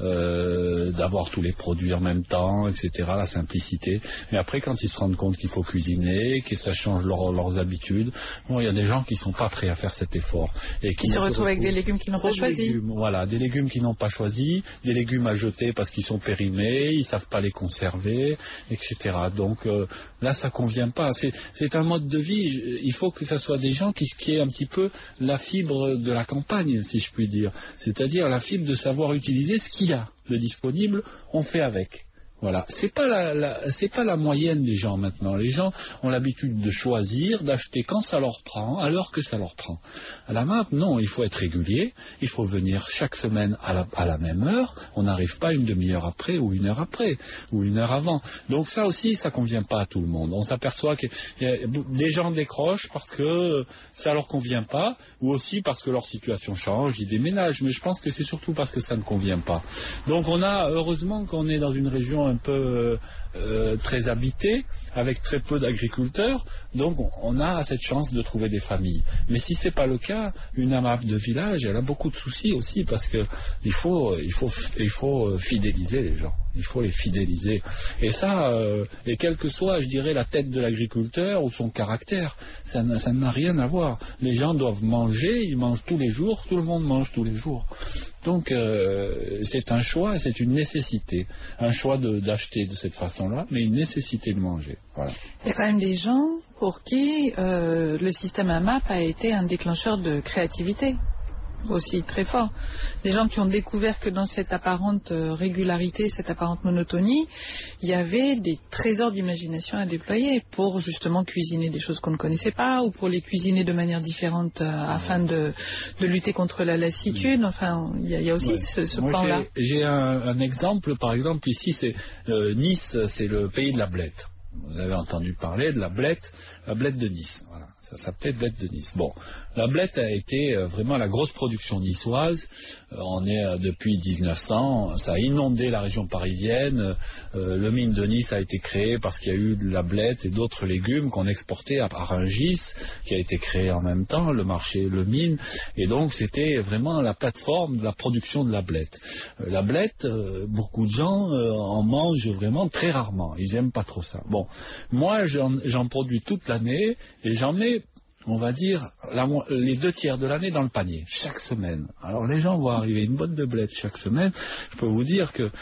Speaker 2: euh, d'avoir tous les produits en même temps, et cetera, la simplicité. Mais après, quand ils se rendent compte qu'il faut cuisiner, que ça change leur, leurs habitudes, bon, il y a des gens qui sont pas prêts à faire cet effort. Et qui
Speaker 1: ils se retrouvent avec des légumes qu'ils n'ont pas choisis.
Speaker 2: Légumes, voilà, des légumes qu'ils n'ont pas choisis, des légumes à jeter parce qu'ils sont périmés, ils savent pas les conserver, et cetera. Donc euh, là, ça convient pas. C'est, c'est un mode de vie. Il faut que ça soit des gens qui, qui aient un petit peu la fibre de la campagne, si je puis dire. C'est-à-dire la fibre de savoir utiliser ce qu'il y a de disponible, on fait avec. Voilà, c'est pas la, la c'est pas la moyenne des gens maintenant. Les gens ont l'habitude de choisir, d'acheter quand ça leur prend, à l'heure que ça leur prend. À la M A P, non, il faut être régulier, il faut venir chaque semaine à la, à la même heure. On n'arrive pas une demi-heure après ou une heure après ou une heure avant. Donc ça aussi, ça convient pas à tout le monde. On s'aperçoit que des gens décrochent parce que ça leur convient pas, ou aussi parce que leur situation change, ils déménagent. Mais je pense que c'est surtout parce que ça ne convient pas. Donc on a, heureusement qu'on est dans une région un peu euh, très habité, avec très peu d'agriculteurs, donc on, on a cette chance de trouver des familles. Mais si c'est pas le cas, une A M A P de village, elle a beaucoup de soucis aussi, parce que il faut, il faut, il faut fidéliser les gens. Il faut les fidéliser. Et ça, euh, et quelle que soit, je dirais, la tête de l'agriculteur ou son caractère, ça, ça n'a rien à voir. Les gens doivent manger, ils mangent tous les jours, tout le monde mange tous les jours. Donc euh, c'est un choix, c'est une nécessité. Un choix de, d'acheter de cette façon-là, mais une nécessité de manger. Voilà.
Speaker 1: Il y a quand même des gens pour qui euh, le système A M A P a été un déclencheur de créativité. Aussi très fort. Des gens qui ont découvert que dans cette apparente régularité, cette apparente monotonie, il y avait des trésors d'imagination à déployer pour justement cuisiner des choses qu'on ne connaissait pas, ou pour les cuisiner de manière différente euh, afin de, de lutter contre la lassitude. Enfin, il y a, il y a aussi ouais. ce, ce
Speaker 2: Moi,
Speaker 1: plan-là.
Speaker 2: J'ai, j'ai un, un exemple, par exemple, ici, c'est euh, Nice, c'est le pays de la blette. Vous avez entendu parler de la blette, la blette de Nice. Voilà. Ça s'appelait blette de Nice. Bon, la blette a été euh, vraiment la grosse production niçoise. Euh, on est euh, depuis dix-neuf cents, ça a inondé la région parisienne. Euh, le mine de Nice a été créé parce qu'il y a eu de la blette et d'autres légumes qu'on exportait à, à Rungis, qui a été créé en même temps, le marché, le mine. Et donc c'était vraiment la plateforme de la production de la blette. Euh, la blette, euh, beaucoup de gens euh, en mangent vraiment très rarement. Ils n'aiment pas trop ça. Bon, moi j'en, j'en produis toute l'année et j'en mets, on va dire, la, les deux tiers de l'année dans le panier, chaque semaine. Alors les gens voient arriver une boîte de blette chaque semaine, je peux vous dire que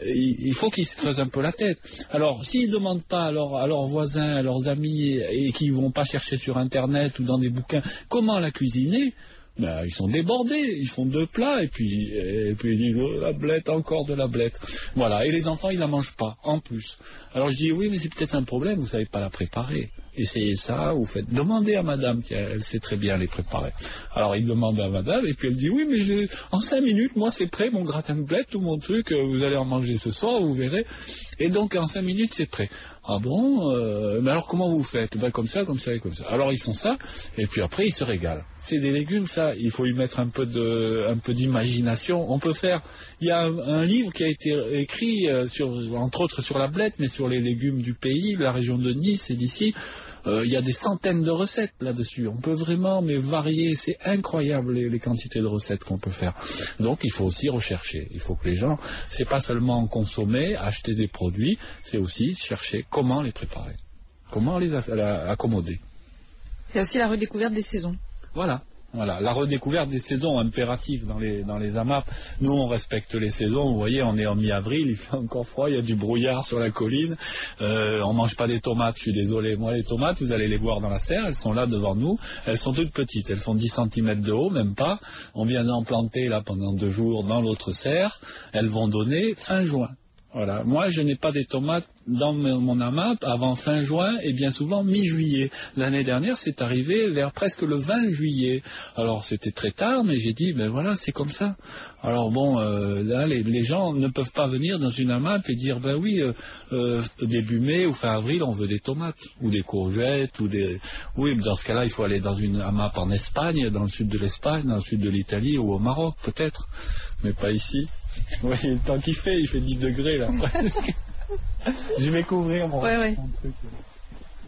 Speaker 2: il faut qu'ils se creusent un peu la tête. Alors, s'ils ne demandent pas à, leur, à leurs voisins, à leurs amis, et qu'ils ne vont pas chercher sur Internet ou dans des bouquins comment la cuisiner, ben, ils sont débordés, ils font deux plats et puis, et puis ils disent oh, la blette, encore de la blette. Voilà, et les enfants ils la mangent pas, en plus. Alors je dis oui, mais c'est peut-être un problème, vous savez pas la préparer. Essayez ça, vous faites demander à madame, qui elle sait très bien les préparer. Alors il demande à madame et puis elle dit oui, mais je, en cinq minutes, moi c'est prêt, mon gratin de blette ou mon truc, vous allez en manger ce soir, vous verrez. Et donc en cinq minutes c'est prêt. Ah bon, euh, mais alors comment vous faites? Ben comme ça, comme ça et comme ça. Alors ils font ça, et puis après ils se régalent. C'est des légumes, ça, il faut y mettre un peu de, un peu d'imagination. On peut faire, il y a un, un livre qui a été écrit, euh, sur, entre autres sur la blette, mais sur les légumes du pays, la région de Nice et d'ici. Euh, il y a des centaines de recettes là-dessus. On peut vraiment mais varier. C'est incroyable les, les quantités de recettes qu'on peut faire. Donc il faut aussi rechercher. Il faut que les gens, c'est pas seulement consommer, acheter des produits, c'est aussi chercher comment les préparer, comment les accommoder.
Speaker 1: Il y a aussi la redécouverte des saisons.
Speaker 2: Voilà. Voilà, la redécouverte des saisons impérative dans les dans les A M A P. Nous, on respecte les saisons. Vous voyez, on est en mi-avril, il fait encore froid, il y a du brouillard sur la colline. Euh, on mange pas des tomates, je suis désolé. Moi, les tomates, vous allez les voir dans la serre, elles sont là devant nous. Elles sont toutes petites, elles font dix centimètres de haut, même pas. On vient d'en planter là pendant deux jours dans l'autre serre. Elles vont donner fin juin. Voilà. Moi, je n'ai pas des tomates dans mon A M A P avant fin juin et bien souvent mi-juillet. L'année dernière, c'est arrivé vers presque le vingt juillet. Alors, c'était très tard, mais j'ai dit, ben voilà, c'est comme ça. Alors bon, euh, là, les, les gens ne peuvent pas venir dans une A M A P et dire, ben oui, euh, euh, début mai ou fin avril, on veut des tomates ou des courgettes ou des... Oui, dans ce cas-là, il faut aller dans une A M A P en Espagne, dans le sud de l'Espagne, dans le sud de l'Italie ou au Maroc, peut-être, mais pas ici. Vous voyez le temps qu'il fait, il fait dix degrés là presque. Je vais couvrir mon,
Speaker 1: ouais, ouais.
Speaker 2: mon truc.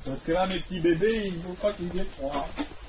Speaker 2: Parce que là, mes petits bébés, il ne faut pas qu'ils aient froid.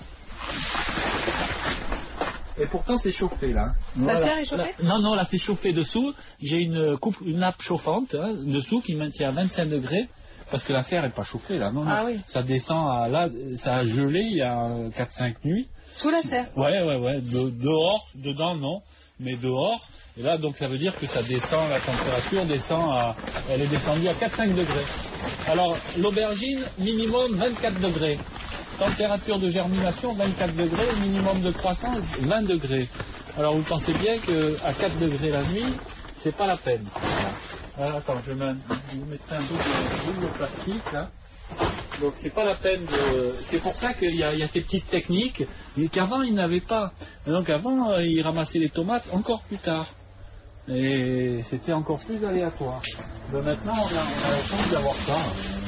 Speaker 2: Et pourtant, c'est chauffé, là.
Speaker 1: La
Speaker 2: Voilà.
Speaker 1: serre est chauffée?
Speaker 2: Là, Non, non, là, c'est chauffé dessous. J'ai une, coupe, une nappe chauffante hein, dessous qui maintient à vingt-cinq degrés. Parce que la serre n'est pas chauffée, là. Non, non.
Speaker 1: Ah oui.
Speaker 2: Ça descend à... Là, ça a gelé il y a quatre cinq nuits.
Speaker 1: Sous la serre?
Speaker 2: Ouais, ouais, ouais. De, dehors, dedans, non. Mais dehors. Et là, donc, ça veut dire que ça descend, la température descend à... Elle est descendue à quatre cinq degrés. Alors, l'aubergine, minimum vingt-quatre degrés. Température de germination, vingt-quatre degrés. Minimum de croissance, vingt degrés. Alors, vous pensez bien qu'à quatre degrés la nuit, c'est pas la peine. Voilà. Alors, attends, je, mets, je vous mettrai un double, double plastique, là. Donc c'est pas la peine de... C'est pour ça qu'il y, y a ces petites techniques, mais qu'avant ils n'avaient pas. Donc avant euh, ils ramassaient les tomates encore plus tard. Et c'était encore plus aléatoire. Ben, maintenant on a, on a la chance d'avoir ça.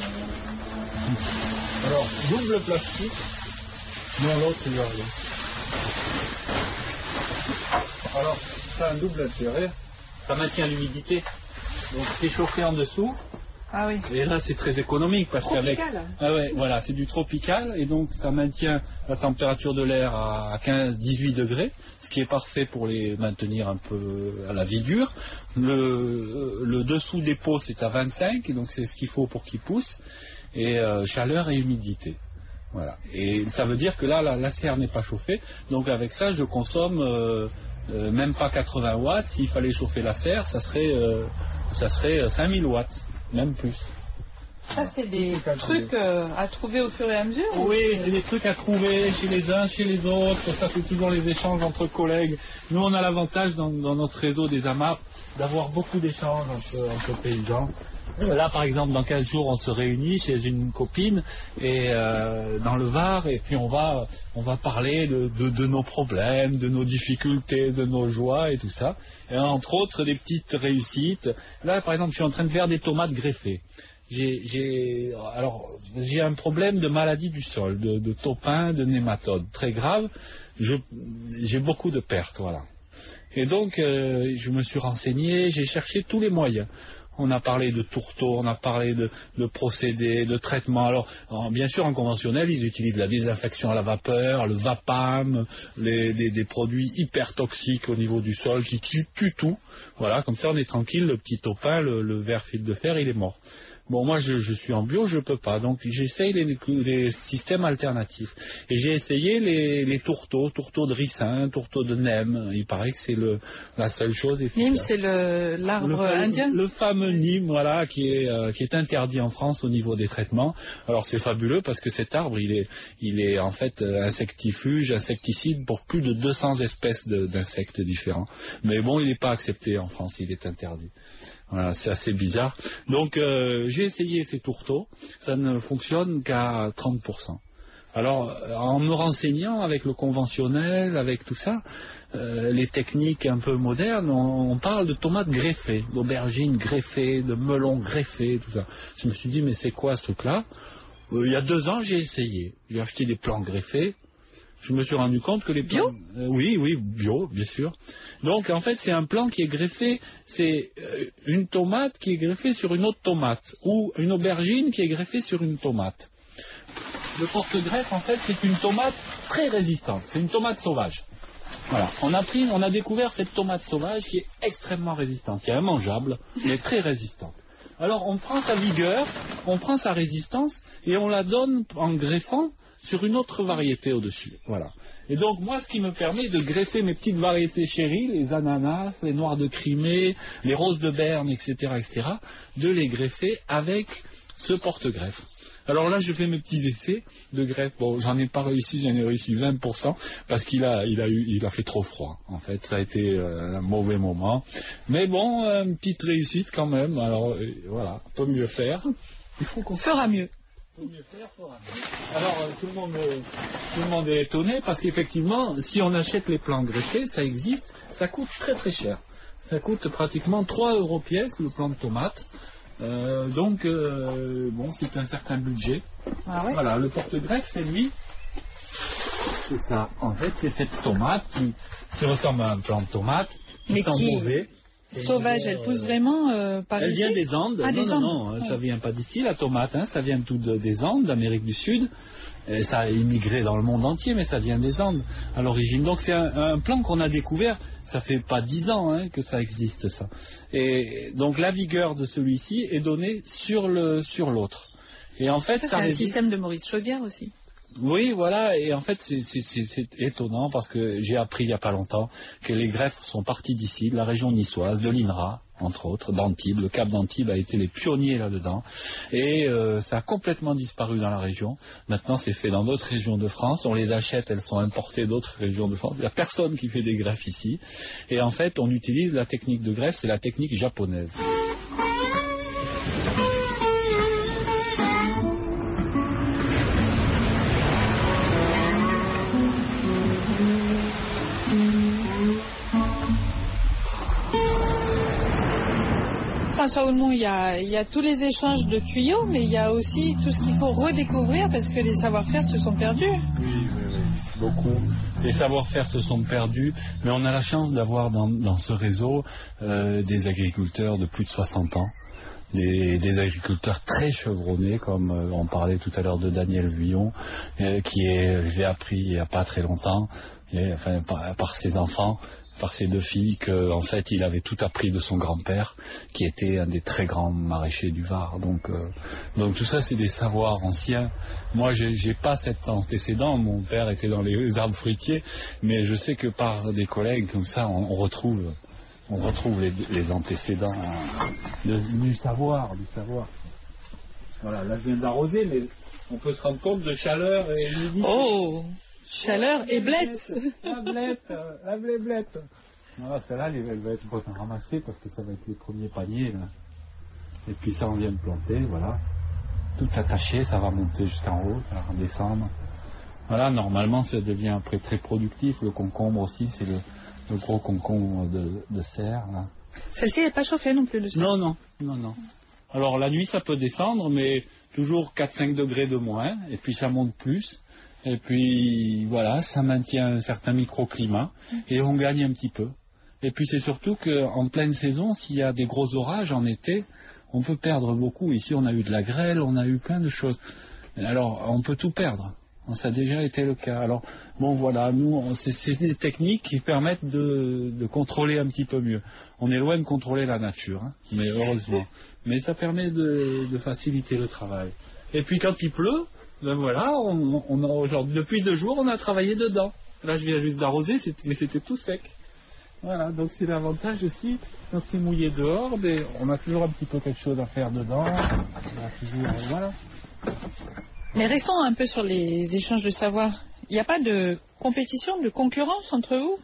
Speaker 2: Alors double plastique. Non, l'autre il va aller. Alors ça a un double intérêt. Ça maintient l'humidité. Donc c'est chauffé en dessous.
Speaker 1: Ah oui.
Speaker 2: Et là, c'est très économique parce qu'avec. Ah ouais, voilà, c'est du tropical et donc ça maintient la température de l'air à quinze à dix-huit degrés, ce qui est parfait pour les maintenir un peu à la vie dure. Le, le dessous des pots, c'est à vingt-cinq, et donc c'est ce qu'il faut pour qu'ils poussent. Et euh, chaleur et humidité. Voilà. Et ça veut dire que là, la, la serre n'est pas chauffée. Donc avec ça, je consomme euh, euh, même pas quatre-vingts watts. S'il fallait chauffer la serre, ça serait, euh, ça serait cinq mille watts. Même plus.
Speaker 1: Ça, c'est des trucs euh, à trouver au fur et à mesure?
Speaker 2: Oui, c'est des trucs à trouver chez les uns, chez les autres. Ça, c'est toujours les échanges entre collègues. Nous, on a l'avantage dans, dans notre réseau des A M A P d'avoir beaucoup d'échanges entre, entre paysans. Là, par exemple, dans quinze jours, on se réunit chez une copine et euh, dans le Var, et puis on va, on va parler de, de, de nos problèmes, de nos difficultés, de nos joies et tout ça. Et entre autres, des petites réussites. Là, par exemple, je suis en train de faire des tomates greffées. J'ai, j'ai, alors, j'ai un problème de maladie du sol, de, de topin, de nématodes, très grave. Je, j'ai beaucoup de pertes, voilà. Et donc, euh, je me suis renseigné, j'ai cherché tous les moyens. On a parlé de tourteaux, on a parlé de, de procédés, de traitements. Alors, en, bien sûr, en conventionnel, ils utilisent la désinfection à la vapeur, le Vapam, les, des, des produits hyper toxiques au niveau du sol qui tuent, tuent tout. Voilà, comme ça, on est tranquille. Le petit topin, le, le ver fil de fer, il est mort. Bon, moi, je, je suis en bio, je peux pas. Donc, j'essaye les, les systèmes alternatifs. Et j'ai essayé les, les tourteaux, tourteaux de ricin, tourteaux de nem. Il paraît que c'est le, la seule chose efficace.
Speaker 1: Nîmes, c'est le, l'arbre
Speaker 2: le,
Speaker 1: indien?
Speaker 2: Le fameux Nîmes, voilà, qui est, euh, qui est interdit en France au niveau des traitements. Alors, c'est fabuleux parce que cet arbre, il est, il est en fait insectifuge, insecticide pour plus de deux cents espèces de, d'insectes différents. Mais bon, il n'est pas accepté en France, il est interdit. Voilà, c'est assez bizarre. Donc euh, j'ai essayé ces tourteaux, ça ne fonctionne qu'à trente pour cent. Alors en me renseignant avec le conventionnel, avec tout ça, euh, les techniques un peu modernes, on, on parle de tomates greffées, d'aubergines greffées, de melons greffés, tout ça. Je me suis dit mais c'est quoi ce truc-là? euh, Il y a deux ans j'ai essayé, j'ai acheté des plants greffés. Je me suis rendu compte que les plants...
Speaker 1: Bio
Speaker 2: euh, Oui, oui, bio, bien sûr. Donc, en fait, c'est un plant qui est greffé, c'est euh, une tomate qui est greffée sur une autre tomate, ou une aubergine qui est greffée sur une tomate. Le porte-greffe, en fait, c'est une tomate très résistante. C'est une tomate sauvage. Voilà. On a pris, on a découvert cette tomate sauvage qui est extrêmement résistante, qui est immangeable, mais très résistante. Alors, on prend sa vigueur, on prend sa résistance, et on la donne en greffant sur une autre variété au-dessus. Voilà. Et donc, moi, ce qui me permet de greffer mes petites variétés chéries, les ananas, les noirs de Crimée, les roses de Berne, et cetera, et cetera, de les greffer avec ce porte-greffe. Alors là, je fais mes petits essais de greffe. Bon, j'en ai pas réussi, j'en ai réussi vingt pour cent, parce qu'il a, il a eu, il a fait trop froid. En fait, ça a été euh, un mauvais moment. Mais bon, euh, une petite réussite quand même. Alors, euh, voilà, on peut mieux faire.
Speaker 1: Il faut qu'on fera mieux.
Speaker 2: Mieux faire, fera mieux. Alors, euh, tout, le monde, euh, tout le monde est étonné parce qu'effectivement, si on achète les plants greffés, ça existe, ça coûte très très cher. Ça coûte pratiquement trois euros pièce le plant de tomate. Euh, donc, euh, bon, c'est un certain budget.
Speaker 1: Ah ouais.
Speaker 2: Voilà, le porte-greffe, c'est lui. C'est ça. En fait, c'est cette tomate qui, qui ressemble à un plant de tomate, qui
Speaker 1: mais
Speaker 2: sent
Speaker 1: qui...
Speaker 2: mauvais.
Speaker 1: sauvage, elle pousse vraiment euh, par
Speaker 2: elle
Speaker 1: ici?
Speaker 2: Elle vient des Andes.
Speaker 1: Ah,
Speaker 2: non,
Speaker 1: des
Speaker 2: non,
Speaker 1: Andes.
Speaker 2: non,
Speaker 1: Ouais.
Speaker 2: ça vient pas d'ici, la tomate. Hein, ça vient tout de, des Andes, d'Amérique du Sud. Et ça a immigré dans le monde entier, mais ça vient des Andes à l'origine. Donc c'est un, un plant qu'on a découvert. Ça fait pas dix ans hein, que ça existe, ça. Et donc la vigueur de celui-ci est donnée sur le sur l'autre. Et en fait,
Speaker 1: ça,
Speaker 2: ça
Speaker 1: c'est un
Speaker 2: réduit...
Speaker 1: système de Maurice Chaudière aussi.
Speaker 2: Oui, voilà, et en fait c'est étonnant parce que j'ai appris il n'y a pas longtemps que les greffes sont partis d'ici, de la région niçoise, de l'I N R A, entre autres, d'Antibes. Le Cap d'Antibes a été les pionniers là-dedans et euh, ça a complètement disparu dans la région. Maintenant c'est fait dans d'autres régions de France, on les achète, elles sont importées d'autres régions de France. Il n'y a personne qui fait des greffes ici et en fait on utilise la technique de greffe, c'est la technique japonaise.
Speaker 1: François Houlmont, il y, a, il y a tous les échanges de tuyaux, mais il y a aussi tout ce qu'il faut redécouvrir parce que les savoir-faire se sont perdus.
Speaker 2: Oui, oui, oui, beaucoup. Les savoir-faire se sont perdus, mais on a la chance d'avoir dans, dans ce réseau euh, des agriculteurs de plus de soixante ans. Des, des agriculteurs très chevronnés, comme euh, on parlait tout à l'heure de Daniel Vuillon, euh, qui est, j'ai appris il n'y a pas très longtemps, et, enfin, par, par ses enfants, par ses deux filles, qu'en fait il avait tout appris de son grand-père, qui était un des très grands maraîchers du Var. Donc, euh, donc tout ça c'est des savoirs anciens. Moi j'ai, j'ai pas cet antécédent, mon père était dans les arbres fruitiers, mais je sais que par des collègues comme ça on, on retrouve... On retrouve les, les antécédents de, du savoir, du savoir. Voilà, là je viens d'arroser, mais on peut se rendre compte de chaleur et humidité.
Speaker 1: Oh, chaleur et blette.
Speaker 2: La blette, la blette. Voilà, celle-là, elle va être ramassée parce que ça va être les premiers paniers. Là. Et puis ça, on vient de planter, voilà. Tout attaché, ça va monter jusqu'en haut, ça va redescendre. Voilà, normalement, ça devient après très productif. Le concombre aussi, c'est le... Le gros concombre de, de serre, là.
Speaker 1: Celle-ci n'est pas chauffée non plus, le sol.
Speaker 2: Non, non, non, non. Alors la nuit, ça peut descendre, mais toujours quatre à cinq degrés de moins, et puis ça monte plus. Et puis, voilà, ça maintient un certain microclimat, et on gagne un petit peu. Et puis c'est surtout qu'en pleine saison, s'il y a des gros orages en été, on peut perdre beaucoup. Ici, on a eu de la grêle, on a eu plein de choses. Alors, on peut tout perdre. Ça a déjà été le cas. Alors, bon, voilà, nous, c'est des techniques qui permettent de, de contrôler un petit peu mieux. On est loin de contrôler la nature, hein, mais heureusement. Mais ça permet de, de faciliter le travail. Et puis, quand il pleut, ben voilà, on, on a aujourd'hui, depuis deux jours, on a travaillé dedans. Là, je viens juste d'arroser, c'était tout sec. Voilà, donc c'est l'avantage aussi. Quand c'est mouillé dehors, ben, on a toujours un petit peu quelque chose à faire dedans. On a toujours, voilà.
Speaker 1: Mais restons un peu sur les échanges de savoir. Il n'y a pas de compétition, de concurrence entre vous?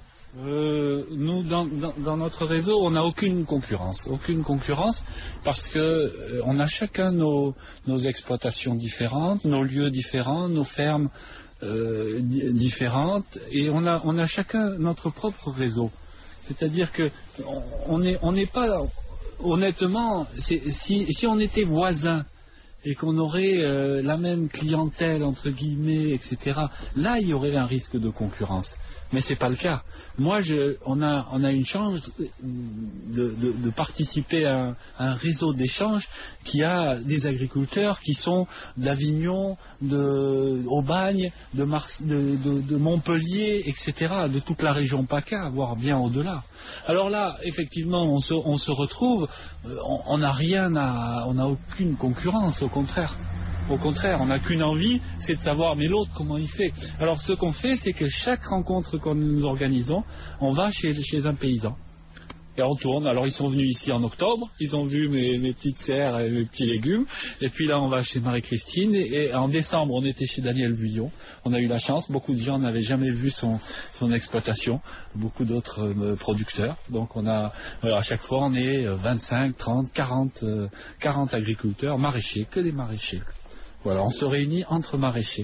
Speaker 2: euh, Nous, dans, dans, dans notre réseau, on n'a aucune concurrence. Aucune concurrence parce que euh, on a chacun nos, nos exploitations différentes, nos lieux différents, nos fermes euh, différentes, et on a, on a chacun notre propre réseau. C'est-à-dire que on n'est on n'est pas, honnêtement, si, si on était voisins, et qu'on aurait euh, la même clientèle, entre guillemets, et cetera, là, il y aurait un risque de concurrence. Mais c'est pas le cas. Moi, je, on, a, on a une chance de, de, de participer à un, à un réseau d'échanges qui a des agriculteurs qui sont d'Avignon, de Aubagne, de, Mars, de, de, de Montpellier, et cetera, de toute la région PACA, voire bien au-delà. Alors là, effectivement, on se, on se retrouve, on n'a rien à, on n'a aucune concurrence, au contraire. Au contraire, on n'a qu'une envie, c'est de savoir, mais l'autre, comment il fait. Alors ce qu'on fait, c'est que chaque rencontre que nous organisons, on va chez, chez un paysan. Et on tourne. Alors ils sont venus ici en octobre, ils ont vu mes, mes petites serres et mes petits légumes. Et puis là, on va chez Marie-Christine. Et, et en décembre, on était chez Daniel Vuillon. On a eu la chance, beaucoup de gens n'avaient jamais vu son, son exploitation, beaucoup d'autres euh, producteurs. Donc on a, euh, à chaque fois, on est vingt-cinq, trente, quarante, euh, quarante agriculteurs, maraîchers, que des maraîchers. Voilà, on se réunit entre maraîchers.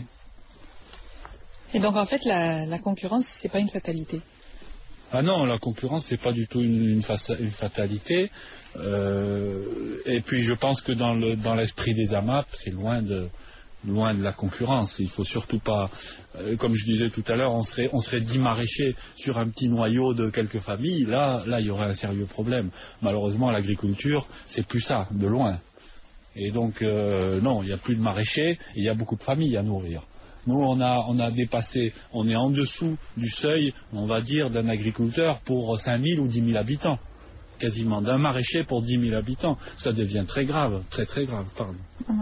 Speaker 1: Et donc en fait, la, la concurrence, c'est pas une fatalité.
Speaker 2: Ah non, la concurrence, c'est pas du tout une, une, fa- une fatalité. Euh, et puis je pense que dans le dans l'esprit des A M A P, c'est loin de loin de la concurrence. Il faut surtout pas, euh, comme je disais tout à l'heure, on serait, on serait dix maraîchers sur un petit noyau de quelques familles. Là, là, il y aurait un sérieux problème. Malheureusement, l'agriculture, c'est plus ça, de loin. Et donc, euh, non, il n'y a plus de maraîchers et il y a beaucoup de familles à nourrir. Nous, on a, on a dépassé, on est en dessous du seuil, on va dire, d'un agriculteur pour cinq mille ou dix mille habitants. Quasiment, d'un maraîcher pour dix mille habitants. Ça devient très grave, très très grave, pardon.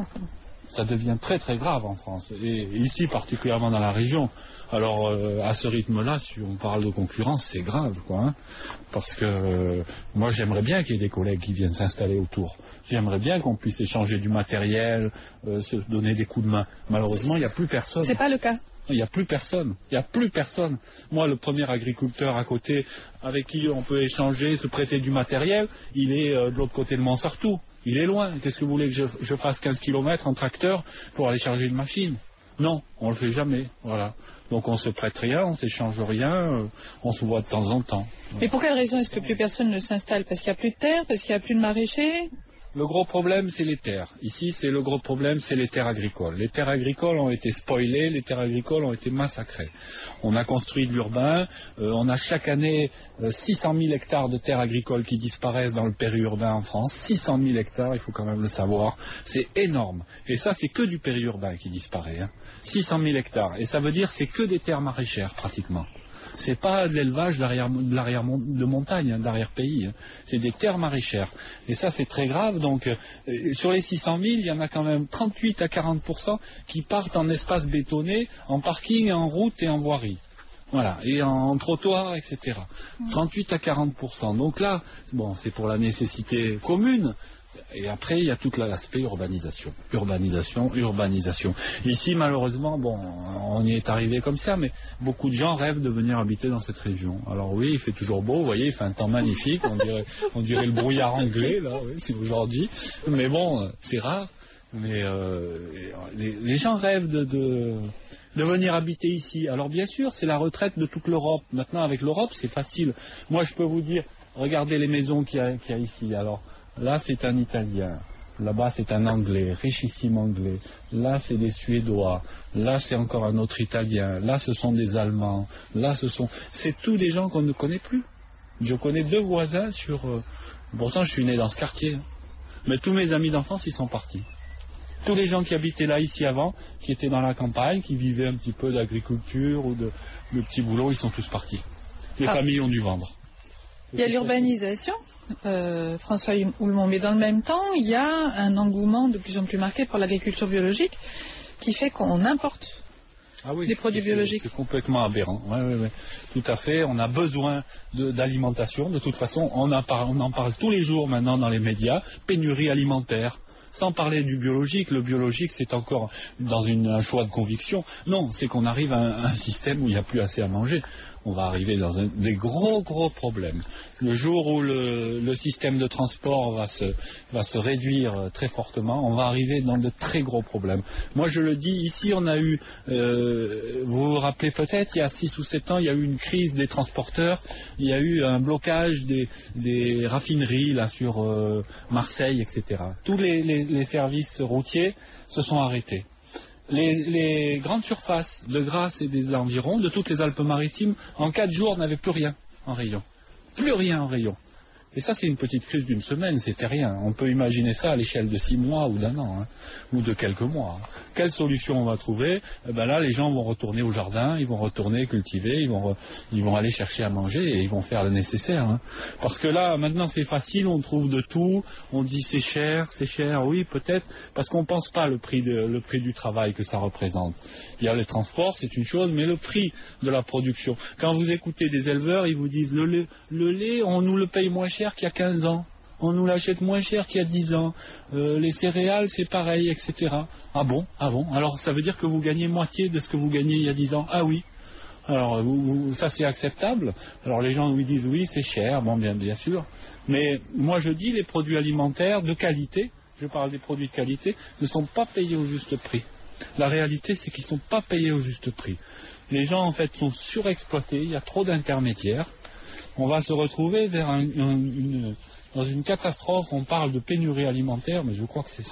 Speaker 2: Ça devient très très grave en France, et ici particulièrement dans la région. Alors euh, à ce rythme-là, si on parle de concurrence, c'est grave, quoi. Hein, parce que euh, moi j'aimerais bien qu'il y ait des collègues qui viennent s'installer autour. J'aimerais bien qu'on puisse échanger du matériel, euh, se donner des coups de main. Malheureusement, il n'y a plus personne.
Speaker 1: C'est pas le cas.
Speaker 2: Il n'y a plus personne. Il n'y a plus personne. Moi, le premier agriculteur à côté avec qui on peut échanger, se prêter du matériel, il est euh, de l'autre côté de Montsartou. Il est loin. Qu'est-ce que vous voulez que je, je fasse quinze kilomètres en tracteur pour aller charger une machine? Non, on le fait jamais. Voilà. Donc on se prête rien, on s'échange rien, euh, on se voit de temps en temps. Voilà.
Speaker 1: Mais pour quelle raison est-ce que plus personne ne s'installe? Parce qu'il n'y a plus de terre, parce qu'il n'y a plus de maraîchers?
Speaker 2: Le gros problème, c'est les terres. Ici, c'est le gros problème, c'est les terres agricoles. Les terres agricoles ont été spoilées, les terres agricoles ont été massacrées. On a construit de l'urbain, euh, on a chaque année euh, six cent mille hectares de terres agricoles qui disparaissent dans le périurbain en France. six cent mille hectares, il faut quand même le savoir. C'est énorme. Et ça, c'est que du périurbain qui disparaît. Hein. six cent mille hectares. Et ça veut dire c'est que des terres maraîchères, pratiquement. C'est pas de l'élevage de l'arrière de montagne, hein, d'arrière-pays. Hein. C'est des terres maraîchères. Et ça, c'est très grave. Donc, euh, sur les six cent mille, il y en a quand même trente-huit à quarante pour cent qui partent en espace bétonné, en parking, en route et en voirie. Voilà. Et en, en trottoir, et cetera. trente-huit à quarante pour cent. Donc là, bon, c'est pour la nécessité commune. Et après, il y a tout l'aspect urbanisation. Urbanisation, urbanisation. Ici, malheureusement, bon, on y est arrivé comme ça, mais beaucoup de gens rêvent de venir habiter dans cette région. Alors oui, il fait toujours beau, vous voyez, il fait un temps magnifique, on dirait, on dirait le brouillard anglais, là, oui, c'est aujourd'hui. Mais bon, c'est rare. Mais euh, les, les gens rêvent de, de, de venir habiter ici. Alors bien sûr, c'est la retraite de toute l'Europe. Maintenant, avec l'Europe, c'est facile. Moi, je peux vous dire, regardez les maisons qu'il y a, qu'il y a ici. Alors, là, c'est un Italien. Là-bas, c'est un Anglais, richissime Anglais. Là, c'est des Suédois. Là, c'est encore un autre Italien. Là, ce sont des Allemands. Là, ce sont... C'est tous des gens qu'on ne connaît plus. Je connais deux voisins sur... Euh... Pourtant, je suis né dans ce quartier. Mais tous mes amis d'enfance, ils sont partis. Tous les gens qui habitaient là, ici, avant, qui étaient dans la campagne, qui vivaient un petit peu d'agriculture ou de, de petits boulots, ils sont tous partis. Les ah. familles ont dû vendre.
Speaker 1: Il y a l'urbanisation, euh, François Houlmont, mais dans le même temps, il y a un engouement de plus en plus marqué pour l'agriculture biologique qui fait qu'on importe ah oui, des produits biologiques.
Speaker 2: C'est complètement aberrant. Ouais, ouais, ouais. Tout à fait. On a besoin d'alimentation. De, de toute façon, on, a par, on en parle tous les jours maintenant dans les médias. Pénurie alimentaire. Sans parler du biologique, le biologique c'est encore dans une, un choix de conviction. Non, c'est qu'on arrive à un, un système où il n'y a plus assez à manger. On va arriver dans un, des gros gros problèmes. Le jour où le, le système de transport va se, va se réduire très fortement, on va arriver dans de très gros problèmes. Moi je le dis, ici on a eu, euh, vous vous rappelez peut-être, il y a six ou sept ans, il y a eu une crise des transporteurs, il y a eu un blocage des, des raffineries là sur euh, Marseille, et cetera. Tous les, les, les services routiers se sont arrêtés. Les, les grandes surfaces de Grasse et des environs, de toutes les Alpes-Maritimes, en quatre jours n'avaient plus rien en rayon. Plus rien en rayon. Et ça, c'est une petite crise d'une semaine, c'était rien. On peut imaginer ça à l'échelle de six mois ou d'un an, hein, ou de quelques mois. Quelle solution on va trouver? Eh ben là, les gens vont retourner au jardin, ils vont retourner cultiver, ils vont, re... ils vont aller chercher à manger et ils vont faire le nécessaire. Hein. Parce que là, maintenant, c'est facile, on trouve de tout, on dit c'est cher, c'est cher, oui, peut-être, parce qu'on ne pense pas le prix, de, le prix du travail que ça représente. Il y a les transports, c'est une chose, mais le prix de la production. Quand vous écoutez des éleveurs, ils vous disent le lait, le lait on nous le paye moins cher qu'il y a quinze ans, on nous l'achète moins cher qu'il y a dix ans, euh, les céréales c'est pareil, et cetera. Ah bon, ah bon, alors ça veut dire que vous gagnez moitié de ce que vous gagnez il y a dix ans? Ah oui. Alors vous, vous, ça c'est acceptable. Alors les gens lui disent oui c'est cher, bon bien, bien sûr, mais moi je dis les produits alimentaires de qualité, je parle des produits de qualité, ne sont pas payés au juste prix. La réalité c'est qu'ils ne sont pas payés au juste prix. Les gens en fait sont surexploités, il y a trop d'intermédiaires. On va se retrouver vers un, un, une, dans une catastrophe, on parle de pénurie alimentaire, mais je crois que c'est ça.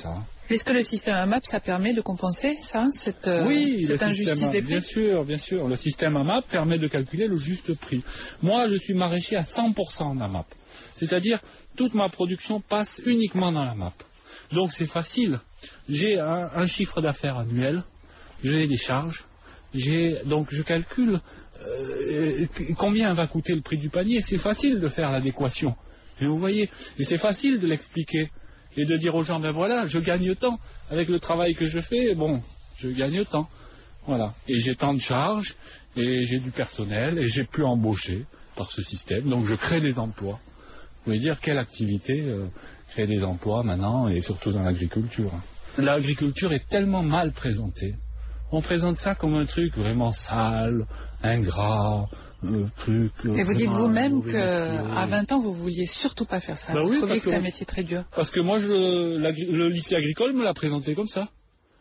Speaker 1: Est-ce que le système AMAP, ça permet de compenser ça, cette, euh,
Speaker 2: oui,
Speaker 1: cette injustice
Speaker 2: système,
Speaker 1: des prix?
Speaker 2: Bien sûr, bien sûr. Le système AMAP permet de calculer le juste prix. Moi, je suis maraîcher à cent pour cent en AMAP. C'est-à-dire, toute ma production passe uniquement dans l'AMAP. Donc c'est facile. J'ai un, un chiffre d'affaires annuel, j'ai des charges, j'ai donc je calcule euh, combien va coûter le prix du panier. C'est facile de faire l'adéquation. Et vous voyez, et c'est facile de l'expliquer et de dire aux gens, ben voilà, je gagne tant avec le travail que je fais. Bon, je gagne tant, voilà. Et j'ai tant de charges et j'ai du personnel et j'ai pu embaucher par ce système. Donc je crée des emplois. Vous voulez dire quelle activité euh, crée des emplois maintenant, et surtout dans l'agriculture. L'agriculture est tellement mal présentée. On présente ça comme un truc vraiment sale, ingrat, le truc...
Speaker 1: Et vous dites vous-même qu'à vingt ans, vous vouliez surtout pas faire ça.
Speaker 2: Ben
Speaker 1: vous
Speaker 2: oui,
Speaker 1: trouviez que c'est
Speaker 2: on...
Speaker 1: un métier très dur.
Speaker 2: Parce que moi, je, le lycée agricole me l'a présenté comme ça.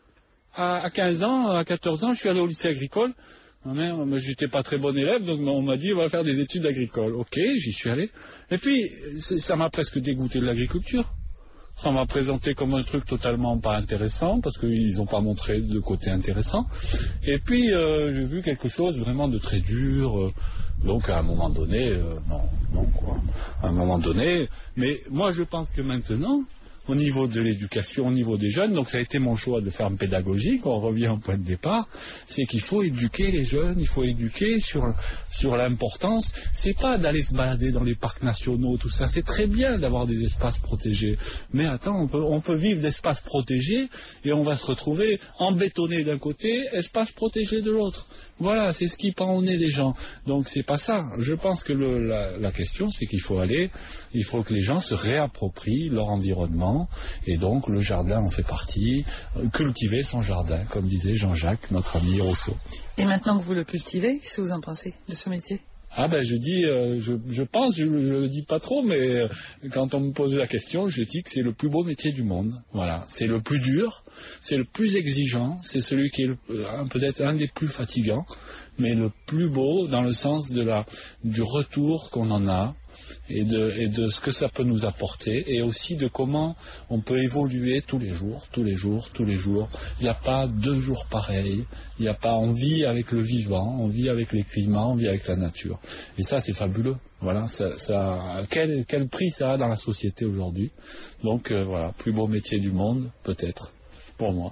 Speaker 2: À, à quinze ans, à quatorze ans, je suis allé au lycée agricole. Mais j'étais pas très bon élève, donc on m'a dit on va faire des études agricoles. Ok, j'y suis allé. Et puis ça m'a presque dégoûté de l'agriculture. Ça m'a présenté comme un truc totalement pas intéressant, parce qu'ils n'ont pas montré de côté intéressant. Et puis euh, j'ai vu quelque chose vraiment de très dur. Euh, donc à un moment donné, euh, non, non quoi. À un moment donné, mais moi je pense que maintenant, au niveau de l'éducation, au niveau des jeunes, donc ça a été mon choix de faire une pédagogique, on revient au point de départ, c'est qu'il faut éduquer les jeunes, il faut éduquer sur, sur l'importance, c'est pas d'aller se balader dans les parcs nationaux, tout ça, c'est très bien d'avoir des espaces protégés, mais attends, on peut, on peut vivre d'espaces protégés et on va se retrouver embétonné d'un côté, espace protégé de l'autre. Voilà, c'est ce qui pend au nez des gens. Donc c'est pas ça. Je pense que le, la, la question, c'est qu'il faut aller, il faut que les gens se réapproprient leur environnement, et donc le jardin en fait partie, cultiver son jardin, comme disait Jean-Jacques, notre ami Rousseau.
Speaker 1: Et maintenant que vous le cultivez, qu'est-ce que vous en pensez de ce métier?
Speaker 2: Ah ben je dis, euh, je, je pense, je ne le dis pas trop, mais euh, quand on me pose la question, je dis que c'est le plus beau métier du monde. Voilà, c'est le plus dur, c'est le plus exigeant, c'est celui qui est euh, peut-être un des plus fatigants, mais le plus beau dans le sens de la, du retour qu'on en a. Et de, et de ce que ça peut nous apporter, et aussi de comment on peut évoluer tous les jours, tous les jours, tous les jours. Il n'y a pas deux jours pareils, il n'y a pas, on vit avec le vivant, on vit avec les climats, on vit avec la nature. Et ça, c'est fabuleux. Voilà, ça, ça, quel, quel prix ça a dans la société aujourd'hui. Donc euh, voilà, plus beau métier du monde, peut-être, pour moi.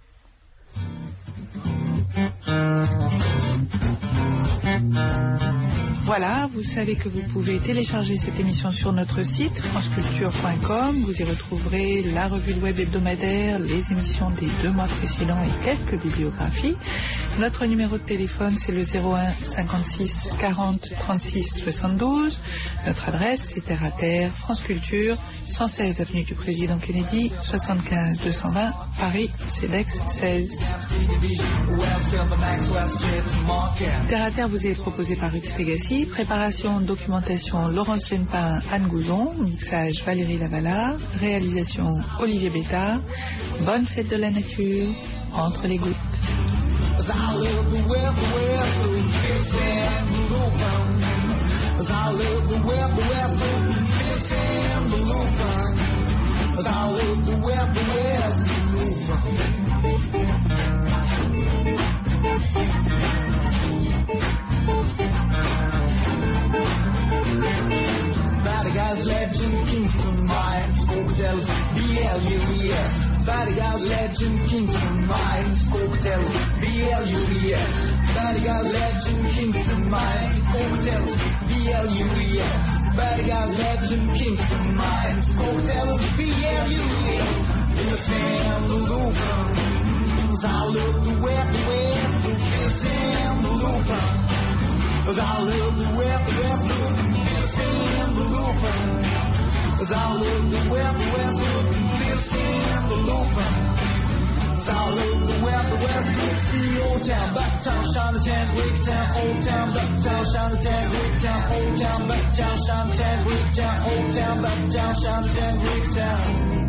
Speaker 1: Voilà, vous savez que vous pouvez télécharger cette émission sur notre site franceculture point com. Vous y retrouverez la revue de web hebdomadaire, les émissions des deux mois précédents et quelques bibliographies. Notre numéro de téléphone, c'est le zéro un cinquante-six quarante trente-six soixante-douze. Notre adresse, c'est Terre à Terre, France Culture, cent seize avenue du Président Kennedy, soixante-quinze deux cent vingt, Paris, CEDEX seize. Terre à Terre vous est proposé par X Legacy. Préparation, documentation, Laurence Lenpin, Anne Gouzon. Mixage, Valérie Lavalard. Réalisation, Olivier Bétard. Bonne fête de la nature, entre les gouttes.
Speaker 3: Bad guys, legend, Kingston Mines, cocktails, B L U E S. Bad guys, legend, Kingston Mines, cocktails, B L U E S. Bad guys, legend, Kingston Mines, cocktails, B L U E S. Bad guys, legend, Kingston Mines, cocktails, B L U E S. In the sand, the Lupins, I look the west, west, in the sand, the Lupins. As I live the west, west, this in the looping. As I live the west, west, this in the looping. As I live the west, west, see old town, back town, Chinatown, great town, old town, back town, Chinatown, great town, old town, back town, Chinatown, great town, old town, back town, Chinatown, great town.